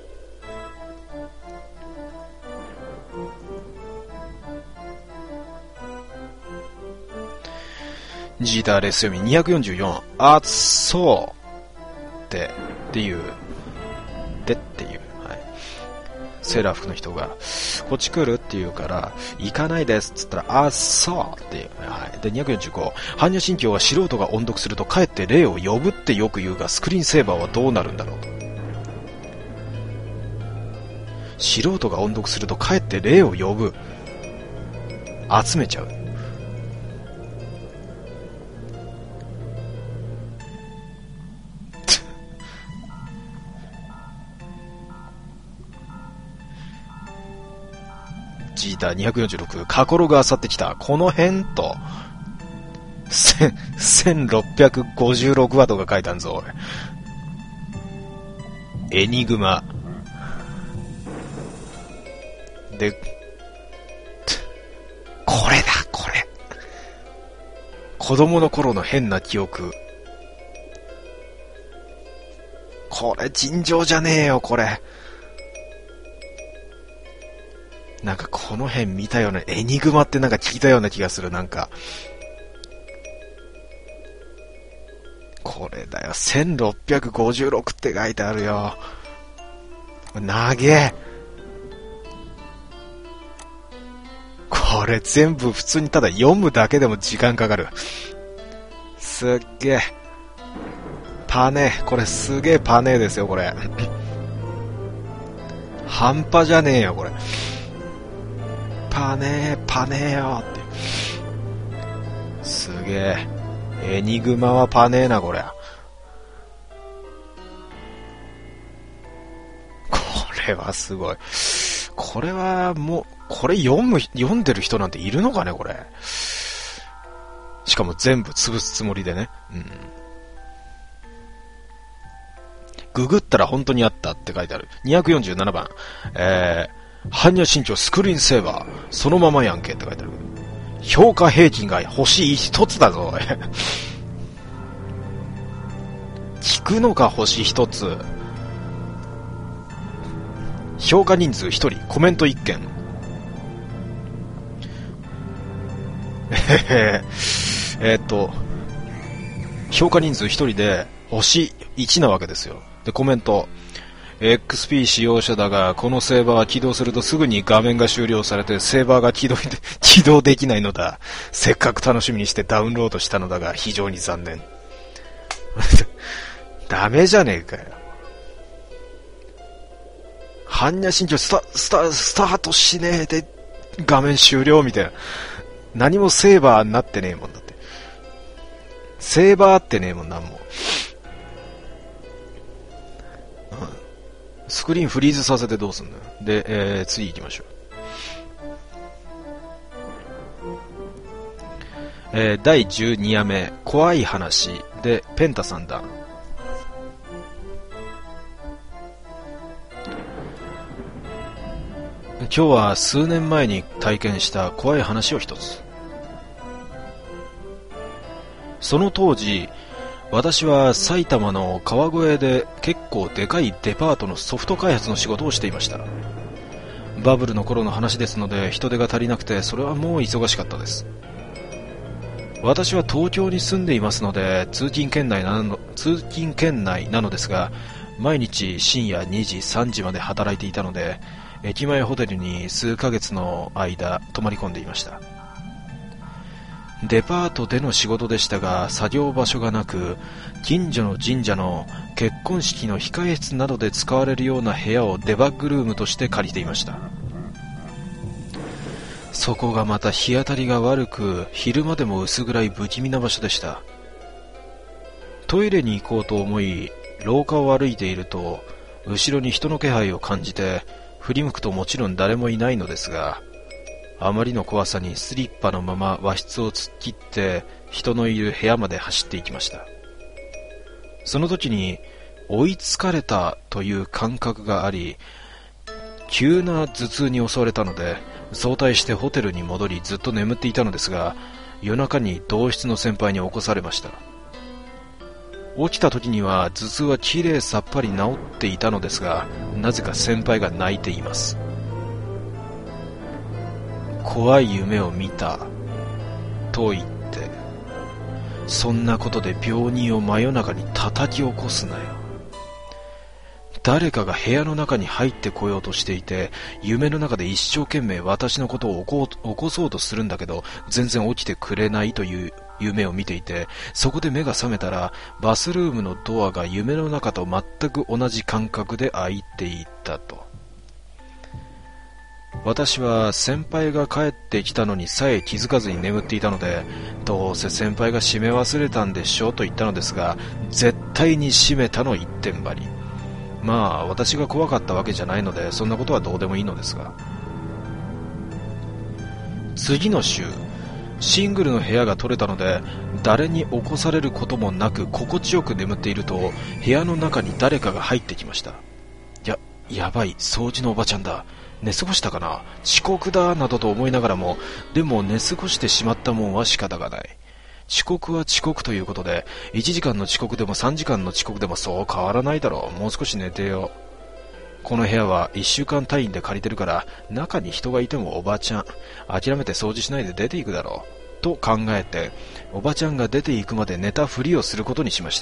ジーターレス読みにひゃくよんじゅうよん。あっそうって、っていう。でっていう。はい。セーラー服の人が、こっち来るって言うから、行かないですっつったら、あっそうっていう。はい。で、にひゃくよんじゅうご。般若心経は素人が音読するとかえって霊を呼ぶってよく言うが、スクリーンセーバーはどうなるんだろうと。素人が音読するとかえって霊を呼ぶ。集めちゃう。ジーターにひゃくよんじゅうろく、カコロが漁ってきた。この辺と、せんろっぴゃくごじゅうろくわとか書いたんぞ。エニグマ。で、これだ、これ。子供の頃の変な記憶。これ尋常じゃねえよ、これ。なんかこの辺見たような、エニグマってなんか聞いたような気がする、なんか。これだよ、せんろっぴゃくごじゅうろくって書いてあるよ。なげえ。これ全部普通にただ読むだけでも時間かかる。すっげえ。パネー、これすげえパネーですよ、これ。半端じゃねえよ、これ。パネー、パネーよって。すげえ。エニグマはパネーな、これ。これはすごい。これはもう、これ読む、読んでる人なんているのかね、これ。しかも全部潰すつもりでね。うん。ググったら本当にあったって書いてある。にひゃくよんじゅうななばん。えー、般若心経スクリーンセーバー、そのままやんけって書いてある。評価平均が星一つだぞ。聞くのか星一つ。評価人数一人、コメント一件。えっと、評価人数一人で星いちなわけですよ。で、コメント。エックスピー 使用者だが、このセーバーは起動するとすぐに画面が終了されて、セーバーが起動で、起動できないのだ。せっかく楽しみにしてダウンロードしたのだが、非常に残念。ダメじゃねえかよ。般若心経スタ、スタ、スタートしねえで、画面終了みたいな。何もセーバーになってねえもんだって。セーバーってねえもん、なんも。スクリーンフリーズさせてどうすんのよ。で、えー、次行きましょう。えー、だいじゅうに夜目、怖い話で、ペンタさんだ。今日は数年前に体験した怖い話を一つ。その当時、 私は埼玉の川越で結構でかいデパートのソフト開発の仕事をしていました。バブルの頃の話ですので人手が足りなくて、それはもう忙しかったです。私は東京に住んでいますので通勤圏内なの、通勤圏内なのですが、毎日深夜にじ、さんじまで働いていたので、駅前ホテルに数ヶ月の間泊まり込んでいました。デパートでの仕事でしたが、作業場所がなく、近所の神社の結婚式の控え室などで使われるような部屋をデバッグルームとして借りていました。そこがまた日当たりが悪く、昼間でも薄暗い不気味な場所でした。トイレに行こうと思い、廊下を歩いていると、後ろに人の気配を感じて、振り向くともちろん誰もいないのですが、あまりの怖さにスリッパのまま和室を突っ切って人のいる部屋まで走っていきました。その時に追いつかれたという感覚があり、急な頭痛に襲われたので早退してホテルに戻りずっと眠っていたのですが、夜中に同室の先輩に起こされました。起きた時には頭痛はきれいさっぱり治っていたのですが、なぜか先輩が泣いています。怖い夢を見たと言って、そんなことで病人を真夜中に叩き起こすなよ。誰かが部屋の中に入ってこようとしていて、夢の中で一生懸命私のことを起こ、起こそうとするんだけど全然起きてくれないという夢を見ていて、そこで目が覚めたらバスルームのドアが夢の中と全く同じ感覚で開いていたと。私は先輩が帰ってきたのにさえ気づかずに眠っていたので、どうせ先輩が閉め忘れたんでしょうと言ったのですが、絶対に閉めたの一点張り。まあ私が怖かったわけじゃないのでそんなことはどうでもいいのですが、次の週シングルの部屋が取れたので誰に起こされることもなく心地よく眠っていると、部屋の中に誰かが入ってきました。や、やばい、掃除のおばちゃんだ、寝過ごしたかな、遅刻だなどと思いながらも、でも寝過ごしてしまったもんは仕方がない。遅刻は遅刻ということで、いちじかんの遅刻でもさんじかんの遅刻でもそう変わらないだろう。もう少し寝てよ。この部屋はいっしゅうかん単位で借りてるから、中に人がいてもおばちゃん諦めて掃除しないで出ていくだろうと考えて、おばちゃんが出ていくまで寝たふりをすることにしました。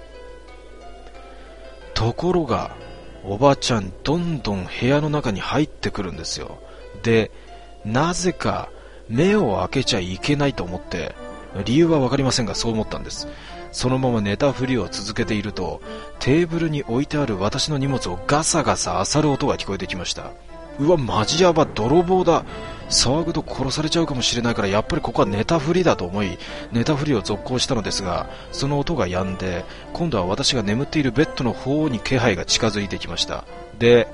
ところがおばちゃんどんどん部屋の中に入ってくるんですよ。で、なぜか目を開けちゃいけないと思って、理由はわかりませんがそう思ったんです。そのまま寝たふりを続けていると、テーブルに置いてある私の荷物をガサガサ漁る音が聞こえてきました。うわ、マジヤバ、泥棒だ。騒ぐと殺されちゃうかもしれないから、やっぱりここは寝たふりだと思い、寝たふりを続行したのですが、その音が止んで、今度は私が眠っているベッドの方に気配が近づいてきました。で、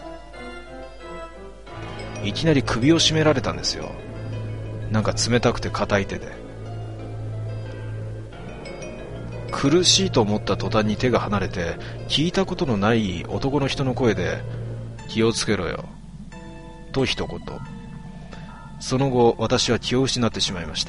いきなり首を絞められたんですよ。なんか冷たくて硬い手で。苦しいと思った途端に手が離れて、聞いたことのない男の人の声で、気をつけろよと一言。その後私は気を失ってしまいました。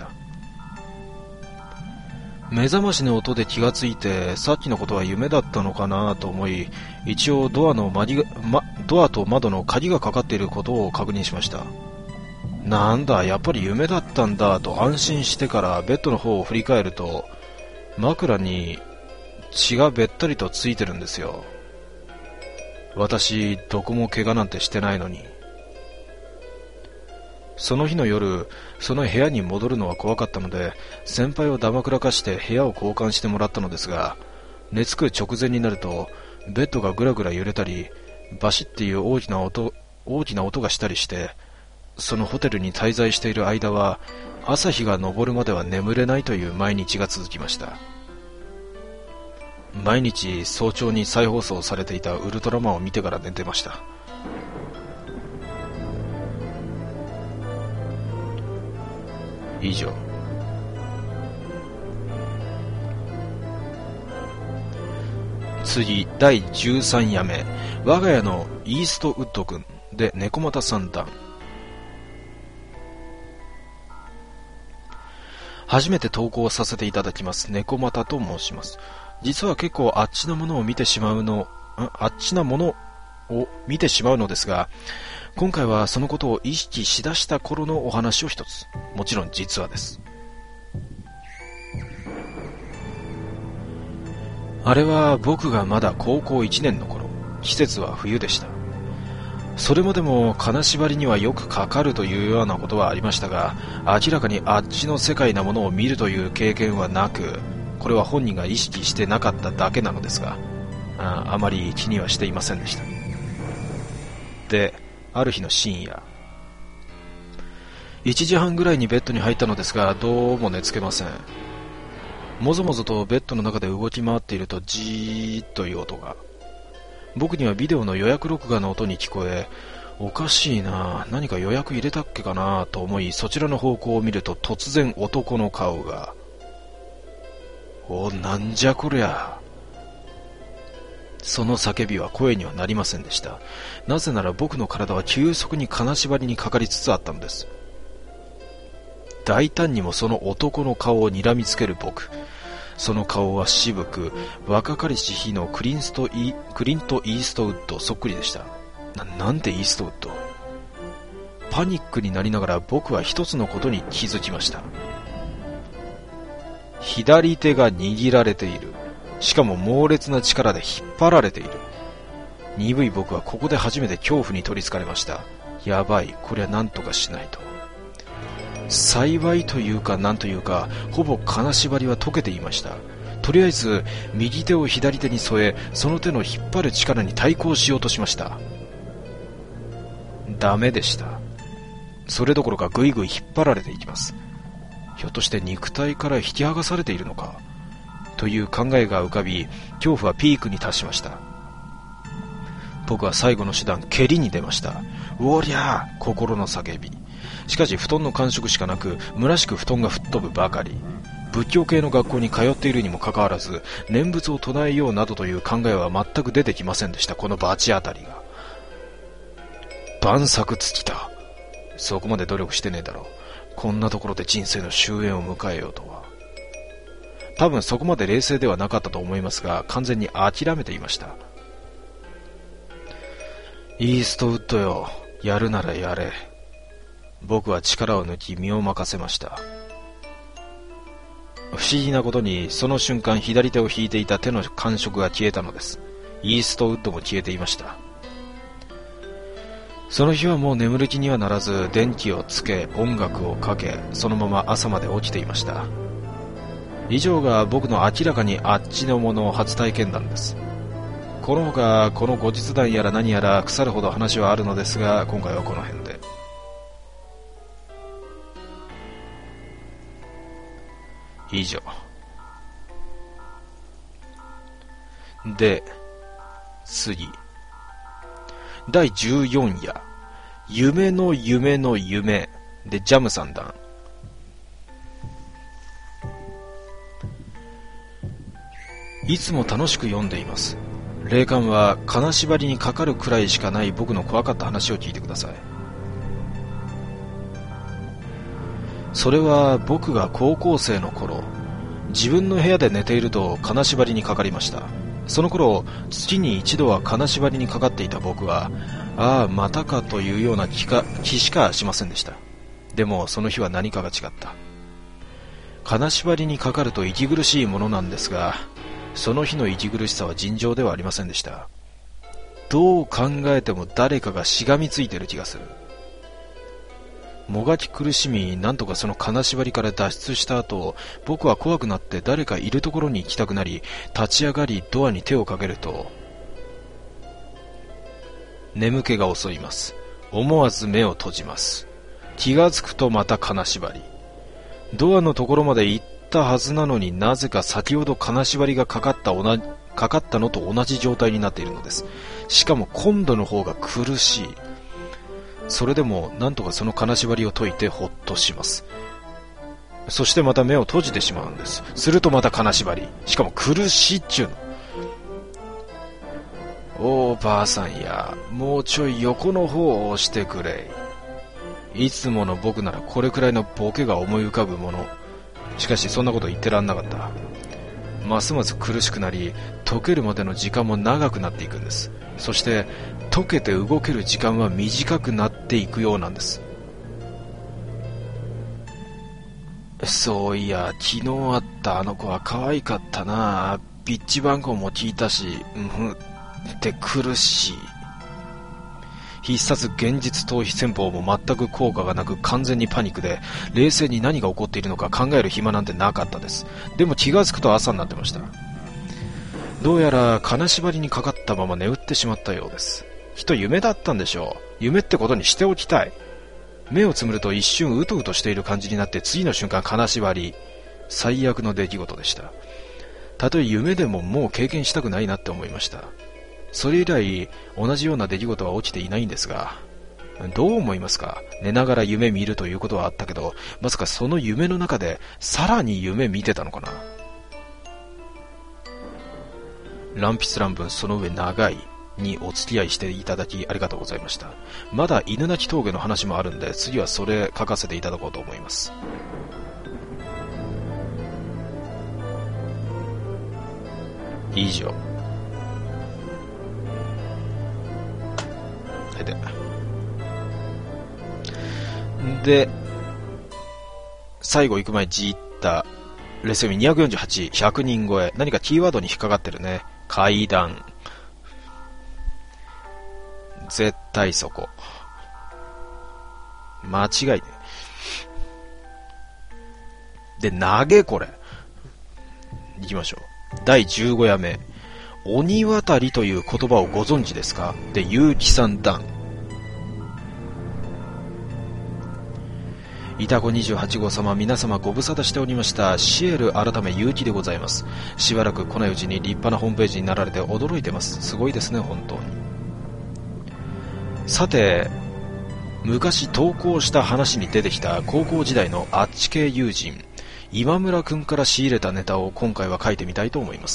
目覚ましの音で気がついて、さっきのことは夢だったのかなと思い、一応ドアの窓が、ま、ドアと窓の鍵がかかっていることを確認しました。なんだ、やっぱり夢だったんだと安心してからベッドの方を振り返ると、枕に血がべったりとついてるんですよ。私どこも怪我なんてしてないのに。その日の夜、その部屋に戻るのは怖かったので、先輩をだまくらかして部屋を交換してもらったのですが、寝つく直前になるとベッドがぐらぐら揺れたり、バシッっていう大きな音大きな音がしたりして、そのホテルに滞在している間は朝日が昇るまでは眠れないという毎日が続きました。毎日早朝に再放送されていたウルトラマンを見てから寝てました。以上。次、だいじゅうさん夜目、我が家のイーストウッド君で猫又三段。 初めて投稿させていただきます。猫又と申します。実は結構あっちなものを見てしまうの、んあっちなものを見てしまうのですが、今回はそのことを意識しだした頃のお話を一つ。もちろん実話です。あれは僕がまだ高校いちねんの頃、季節は冬でした。それまでも金縛りにはよくかかるというようなことはありましたが、明らかにあっちの世界なものを見るという経験はなく、これは本人が意識してなかっただけなのですが、あ, あまり気にはしていませんでした。で、ある日の深夜、いちじはんぐらいにベッドに入ったのですが、どうも寝つけません。もぞもぞとベッドの中で動き回っていると、じーっという音が。僕にはビデオの予約録画の音に聞こえ、おかしいな、何か予約入れたっけかなと思い、そちらの方向を見ると突然男の顔が。お、なんじゃこりゃ。その叫びは声にはなりませんでした。なぜなら僕の体は急速に金縛りにかかりつつあったのです。大胆にもその男の顔を睨みつける僕。その顔は渋く、若かりし日のクリンストイクリント・イーストウッドそっくりでした。な、なんでイーストウッド？パニックになりながら僕は一つのことに気づきました。左手が握られている。しかも猛烈な力で引っ張られている。鈍い僕はここで初めて恐怖に取り憑かれました。やばい、これは何とかしないと。幸いというか何というか、ほぼ金縛りは解けていました。とりあえず右手を左手に添え、その手の引っ張る力に対抗しようとしました。ダメでした。それどころかぐいぐい引っ張られていきます。ひょっとして肉体から引き剥がされているのかという考えが浮かび、恐怖はピークに達しました。僕は最後の手段、蹴りに出ました。おりゃー、心の叫び。しかし布団の感触しかなく、虚しく布団が吹っ飛ぶばかり。仏教系の学校に通っているにもかかわらず、念仏を唱えようなどという考えは全く出てきませんでした。この罰当たりが。万策尽きた。そこまで努力してねえだろう。こんなところで人生の終焉を迎えようとは。多分そこまで冷静ではなかったと思いますが、完全に諦めていました。イーストウッドよ、やるならやれ。僕は力を抜き身を任せました。不思議なことに、その瞬間左手を引いていた手の感触が消えたのです。イーストウッドも消えていました。その日はもう眠る気にはならず、電気をつけ音楽をかけ、そのまま朝まで起きていました。以上が僕の明らかにあっちのもの初体験談です。この他この後日談やら何やら腐るほど話はあるのですが、今回はこの辺で。以上で、次だいじゅうよん夜、夢の夢の夢でジャム三段。いつも楽しく読んでいます。霊感は金縛りにかかるくらいしかない僕の怖かった話を聞いてください。それは僕が高校生の頃、自分の部屋で寝ていると金縛りにかかりました。その頃、月に一度は金縛りにかかっていた僕は、ああまたかというような気か気しかしませんでした。でもその日は何かが違った。金縛りにかかると息苦しいものなんですが、その日の息苦しさは尋常ではありませんでした。どう考えても誰かがしがみついている気がする。もがき苦しみ、なんとかその金縛りから脱出した後、僕は怖くなって誰かいるところに行きたくなり、立ち上がりドアに手をかけると、眠気が襲います。思わず目を閉じます。気がつくとまた金縛り。ドアのところまで行ったはずなのに、なぜか先ほど金縛りがかかった同じかかったのと同じ状態になっているのです。しかも今度の方が苦しい。それでもなんとかその金縛りを解いてほっとします。そしてまた目を閉じてしまうんです。するとまた金縛り。しかも苦しいっちゅうの。おーばあさんや、もうちょい横の方を押してくれ。いつもの僕ならこれくらいのボケが思い浮かぶもの。 しかしそんなこと言ってらんなかった。ますます苦しくなり、溶けるまでの時間も長くなっていくんです。そして溶けて動ける時間は短くなっていくようなんです。そういや、昨日会ったあの子は可愛かったな。ビッチ番号も聞いたし、うんふんって苦しい。必殺現実逃避戦法も全く効果がなく、完全にパニックで、冷静に何が起こっているのか考える暇なんてなかったです。でも気がつくと朝になってました。どうやら金縛りにかかったまま眠ってしまったようです。きっと夢だったんでしょう。夢ってことにしておきたい。目をつむると一瞬うとうとしている感じになって、次の瞬間金縛り。最悪の出来事でした。たとえ夢でももう経験したくないなって思いました。それ以来同じような出来事は起きていないんですが、どう思いますか？寝ながら夢見るということはあったけど、まさかその夢の中でさらに夢見てたのかな。乱筆乱文その上長いにお付き合いしていただきありがとうございました。まだ犬鳴峠の話もあるんで、次はそれ書かせていただこうと思います。以上でで最後行く前じーったレセミにひゃくよんじゅうはち、ひゃくにん超え。何かキーワードに引っかかってるね。階段、絶対そこ、間違いね。で投げ、これ行きましょう。だいじゅうご夜目、鬼渡りという言葉をご存知ですか？で、結城さん段。イタコにじゅうはち号様、皆様ご無沙汰しておりました。シエル改め結城でございます。しばらく来ないうちに立派なホームページになられて驚いてます。すごいですね、本当に。さて、昔投稿した話に出てきた高校時代のあっち系友人今村くんから仕入れたネタを今回は書いてみたいと思います。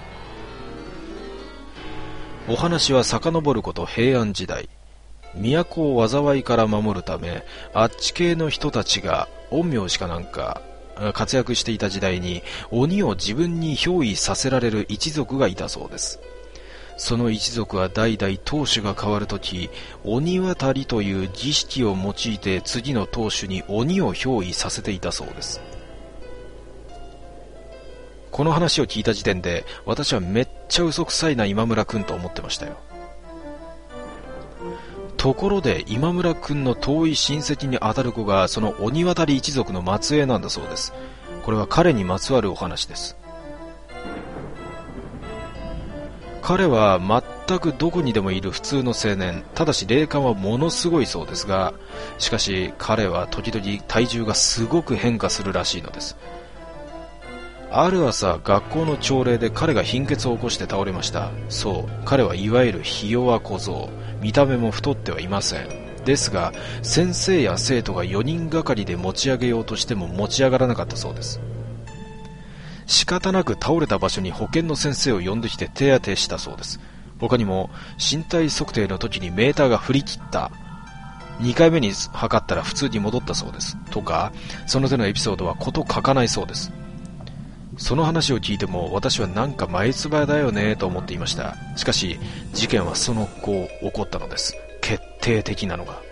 お話は遡ること平安時代、都を災いから守るためあっち系の人たちが陰陽師かなんか活躍していた時代に、鬼を自分に憑依させられる一族がいたそうです。その一族は代々当主が変わるとき、鬼渡りという儀式を用いて次の当主に鬼を憑依させていたそうです。この話を聞いた時点で私はめっちゃ嘘くさいな今村くんと思ってましたよ。ところで今村くんの遠い親戚にあたる子がその鬼渡り一族の末裔なんだそうです。これは彼にまつわるお話です。彼は全くどこにでもいる普通の青年、ただし霊感はものすごいそうですが、しかし彼は時々体重がすごく変化するらしいのです。ある朝、学校の朝礼で彼が貧血を起こして倒れました。そう、彼はいわゆるひ弱小僧、見た目も太ってはいません。ですが先生や生徒がよにんがかりで持ち上げようとしても持ち上がらなかったそうです。仕方なく倒れた場所に保健の先生を呼んできて手当てしたそうです。他にも身体測定の時にメーターが振り切った、にかいめに測ったら普通に戻ったそうですとか、その手のエピソードはこと書かないそうです。その話を聞いても私はなんか眉唾だよねと思っていました。しかし事件はその後起こったのです。決定的なのが。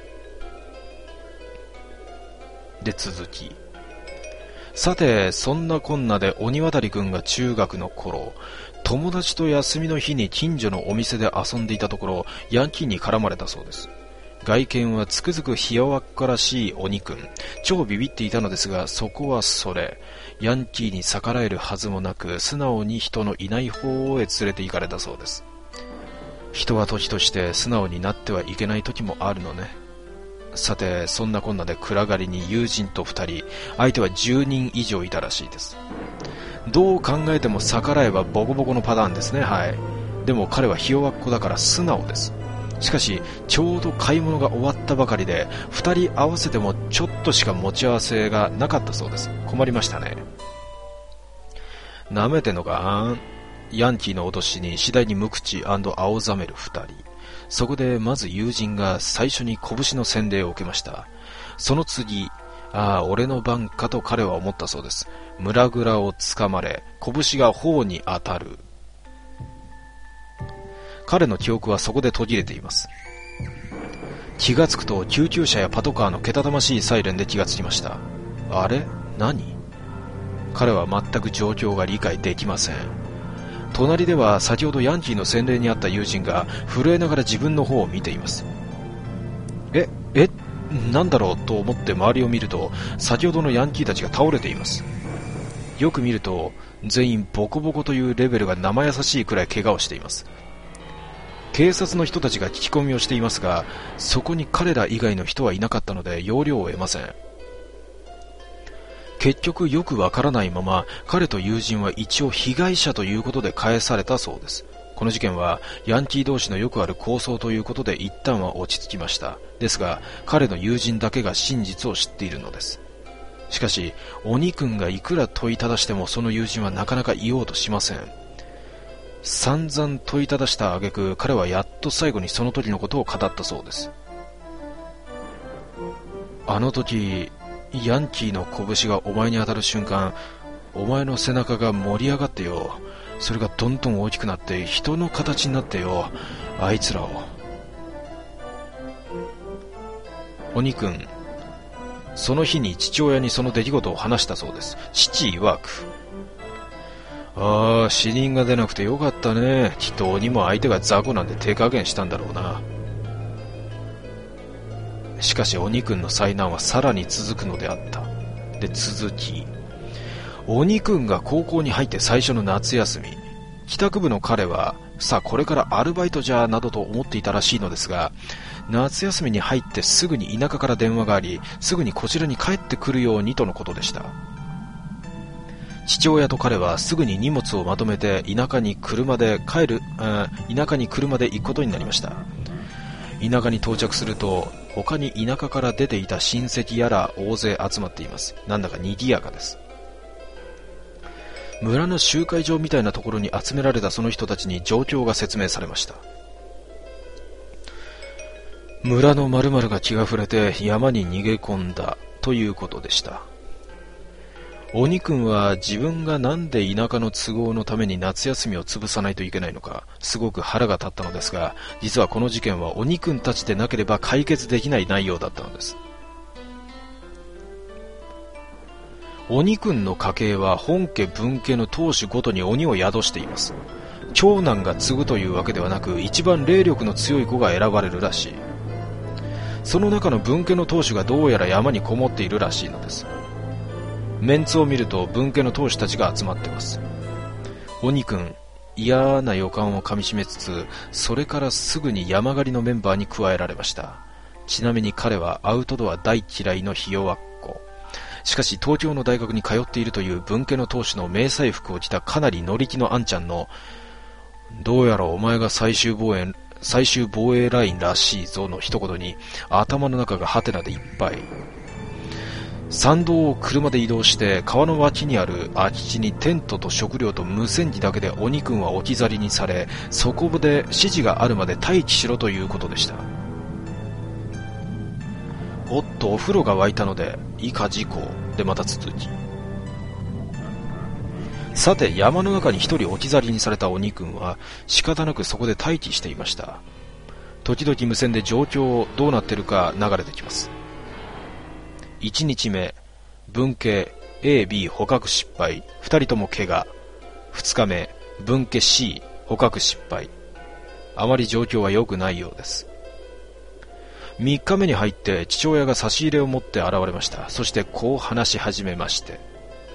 で、続き。さて、そんなこんなで鬼渡りくんが中学の頃、友達と休みの日に近所のお店で遊んでいたところ、ヤンキーに絡まれたそうです。外見はつくづくひ弱っからしい鬼くん。超ビビっていたのですが、そこはそれ。ヤンキーに逆らえるはずもなく、素直に人のいない方へ連れて行かれたそうです。人は時として素直になってはいけない時もあるのね。さて、そんなこんなで暗がりに友人と二人、相手はじゅうにん以上いたらしいです。どう考えても逆らえばボコボコのパターンですね。はい。でも彼はひ弱っ子だから素直です。しかしちょうど買い物が終わったばかりで、二人合わせてもちょっとしか持ち合わせがなかったそうです。困りましたね。なめてんのか。ヤンキーの脅しに次第に無口青ざめる二人。そこでまず友人が最初に拳の洗礼を受けました。その次、 ああ、俺の番かと彼は思ったそうです。胸ぐらをつかまれ、拳が頬に当たる。彼の記憶はそこで途切れています。気がつくと救急車やパトカーのけたたましいサイレンで気がつきました。あれ？何？彼は全く状況が理解できません。隣では先ほどヤンキーの洗礼にあった友人が震えながら自分の方を見ています。え、え、なんだろうと思って周りを見ると、先ほどのヤンキーたちが倒れています。よく見ると全員ボコボコというレベルが生優しいくらい怪我をしています。警察の人たちが聞き込みをしていますが、そこに彼ら以外の人はいなかったので要領を得ません。結局よくわからないまま、彼と友人は一応被害者ということで返されたそうです。この事件はヤンキー同士のよくある抗争ということで一旦は落ち着きました。ですが彼の友人だけが真実を知っているのです。しかし鬼くんがいくら問いただしてもその友人はなかなか言おうとしません。散々問いただした挙句、彼はやっと最後にその時のことを語ったそうです。あの時ヤンキーの拳がお前に当たる瞬間、お前の背中が盛り上がってよ、それがどんどん大きくなって人の形になってよ、あいつらを。鬼くん、その日に父親にその出来事を話したそうです。父曰く、ああ、死人が出なくてよかったね。きっと鬼も相手が雑魚なんで手加減したんだろうな。しかし鬼くんの災難はさらに続くのであった。で、続き、鬼くんが高校に入って最初の夏休み、帰宅部の彼はさあこれからアルバイトじゃなどと思っていたらしいのですが、夏休みに入ってすぐに田舎から電話があり、すぐにこちらに帰ってくるようにとのことでした。父親と彼はすぐに荷物をまとめて田舎に車で帰る、田舎に車で行くことになりました。田舎に到着すると、他に田舎から出ていた親戚やら大勢集まっています。なんだか賑やかです。村の集会場みたいなところに集められたその人たちに状況が説明されました。村の〇〇が気が触れて山に逃げ込んだということでした。鬼くんは自分がなんで田舎の都合のために夏休みを潰さないといけないのか、すごく腹が立ったのですが、実はこの事件は鬼くんたちでなければ解決できない内容だったのです。鬼くんの家系は本家分家の当主ごとに鬼を宿しています。長男が継ぐというわけではなく、一番霊力の強い子が選ばれるらしい。その中の分家の当主がどうやら山にこもっているらしいのです。メンツを見ると分家の当主たちが集まってます。鬼くん、嫌な予感をかみしめつつ、それからすぐに山狩りのメンバーに加えられました。ちなみに彼はアウトドア大嫌いのひ弱っ子。しかし東京の大学に通っているという分家の当主の迷彩服を着たかなり乗り気のあんちゃんの、どうやらお前が最終防衛最終防衛ラインらしいぞの一言に頭の中がハテナでいっぱい。山道を車で移動して川の脇にある空き地にテントと食料と無線機だけで鬼くんは置き去りにされ、そこで指示があるまで待機しろということでした。おっと、お風呂が沸いたので以下事項でまた続き。さて、山の中に一人置き去りにされた鬼くんは仕方なくそこで待機していました。時々無線で状況どうなってるか流れてきます。いちにちめ、分家 エービー 捕獲失敗、ふたりとも怪我。ふつかめ、分家 C 捕獲失敗。あまり状況は良くないようです。みっかめに入って父親が差し入れを持って現れました。そしてこう話し始めまして、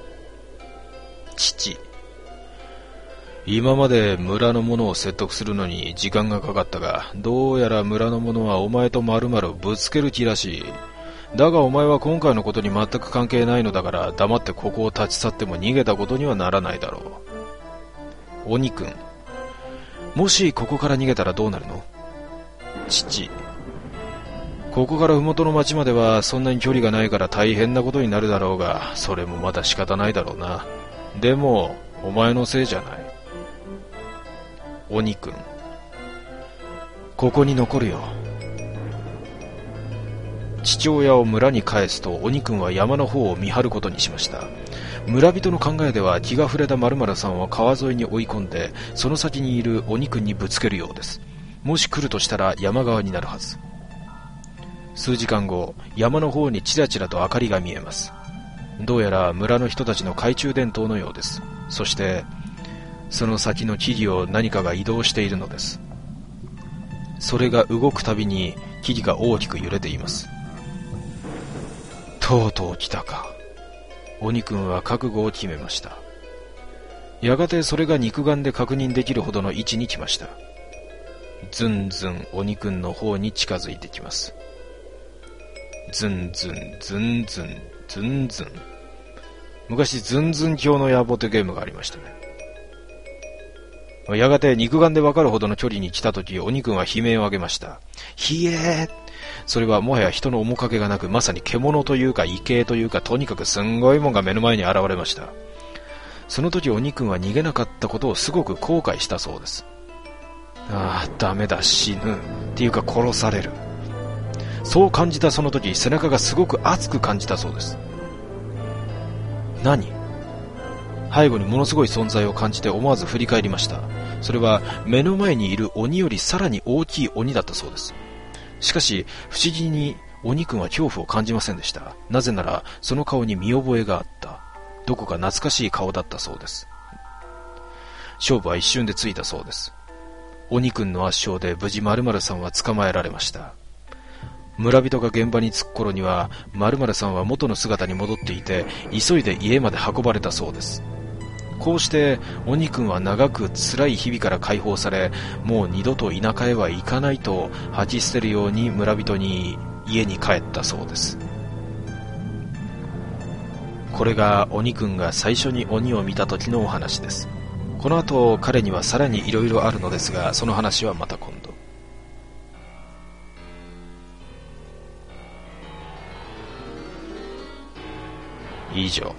父、今まで村の者を説得するのに時間がかかったが、どうやら村の者はお前と〇〇をぶつける気らしい。だがお前は今回のことに全く関係ないのだから、黙ってここを立ち去っても逃げたことにはならないだろう。鬼くん、もしここから逃げたらどうなるの？父、ここから麓の町まではそんなに距離がないから大変なことになるだろうが、それもまだ仕方ないだろうな。でもお前のせいじゃない。鬼くん、ここに残るよ。 父親を村に帰すと鬼くんは山の方を見張ることにしました。村人の考えでは気が触れた〇〇さんを川沿いに追い込んでその先にいる鬼くんにぶつけるようです。もし来るとしたら山側になるはず。数時間後、山の方にちらちらと明かりが見えます。どうやら村の人たちの懐中電灯のようです。そしてその先の木々を何かが移動しているのです。それが動くたびに木々が大きく揺れています。とうとう来たか。鬼くんは覚悟を決めました。やがてそれが肉眼で確認できるほどの位置に来ました。ずんずん鬼くんの方に近づいてきます。ずんずんずんずんずんずん。昔ずんずん鏡の野望というゲームがありましたね。やがて肉眼でわかるほどの距離に来たとき、鬼くんは悲鳴を上げました。ひえー。それはもはや人の面影がなく、まさに獣というか異形というか、とにかくすんごいもんが目の前に現れました。その時鬼くんは逃げなかったことをすごく後悔したそうです。ああ、ダメだ、死ぬ。っていうか殺される。そう感じたその時、背中がすごく熱く感じたそうです。何？背後にものすごい存在を感じて思わず振り返りました。それは目の前にいる鬼よりさらに大きい鬼だったそうです。しかし不思議に鬼くんは恐怖を感じませんでした。なぜならその顔に見覚えがあった。どこか懐かしい顔だったそうです。勝負は一瞬でついたそうです。鬼くんの圧勝で無事〇〇さんは捕まえられました。村人が現場に着く頃には〇〇さんは元の姿に戻っていて、急いで家まで運ばれたそうです。こうして鬼くんは長く辛い日々から解放され、もう二度と田舎へは行かないと吐き捨てるように村人に家に帰ったそうです。これが鬼くんが最初に鬼を見た時のお話です。この後彼にはさらに色々あるのですが、その話はまた今度。以上。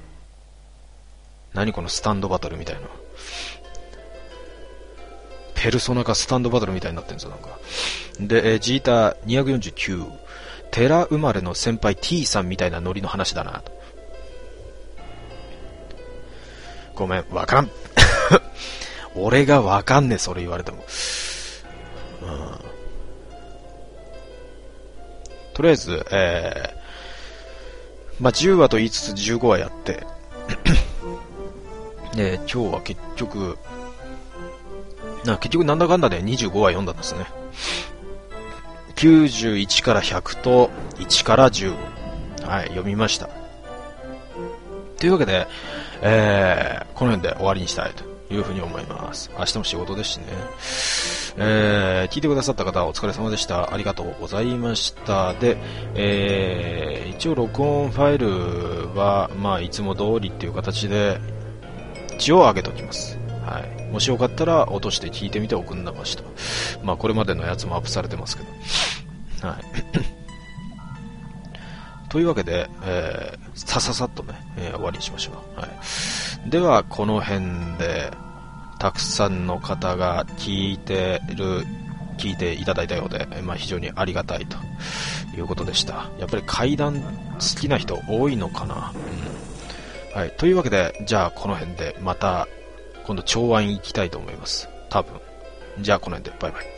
何このスタンドバトルみたいな。ペルソナかスタンドバトルみたいになってるんですよ、なんか。で、えー、ジーターにひゃくよんじゅうきゅう。寺生まれの先輩 T さんみたいなノリの話だなと。ごめん、わからん。俺がわかんねえ、それ言われても。うん、とりあえず、えー、まあ、じゅうわと言いつつじゅうごわやって、で、今日は結局、な結局なんだかんだでにじゅうごわ読んだんですね。きゅうじゅういちからひゃくといちからじゅう。はい、読みました。というわけで、えー、この辺で終わりにしたいというふうに思います。明日も仕事ですしね。えー、聞いてくださった方はお疲れ様でした。ありがとうございました。で、えー、一応録音ファイルは、まあ、いつも通りっていう形で、一応上げておきます。はい。もしよかったら落として聞いてみておくんなましと。まあ、これまでのやつもアップされてますけど。はい。というわけで、えー、さささっとね、えー、終わりにしましょう。はい。では、この辺で、たくさんの方が聞いてる、聞いていただいたようで、まあ、非常にありがたいということでした。やっぱり怪談好きな人多いのかな。うん。はい。というわけで、じゃあこの辺でまた、今度長安行きたいと思います。多分。じゃあこの辺で、バイバイ。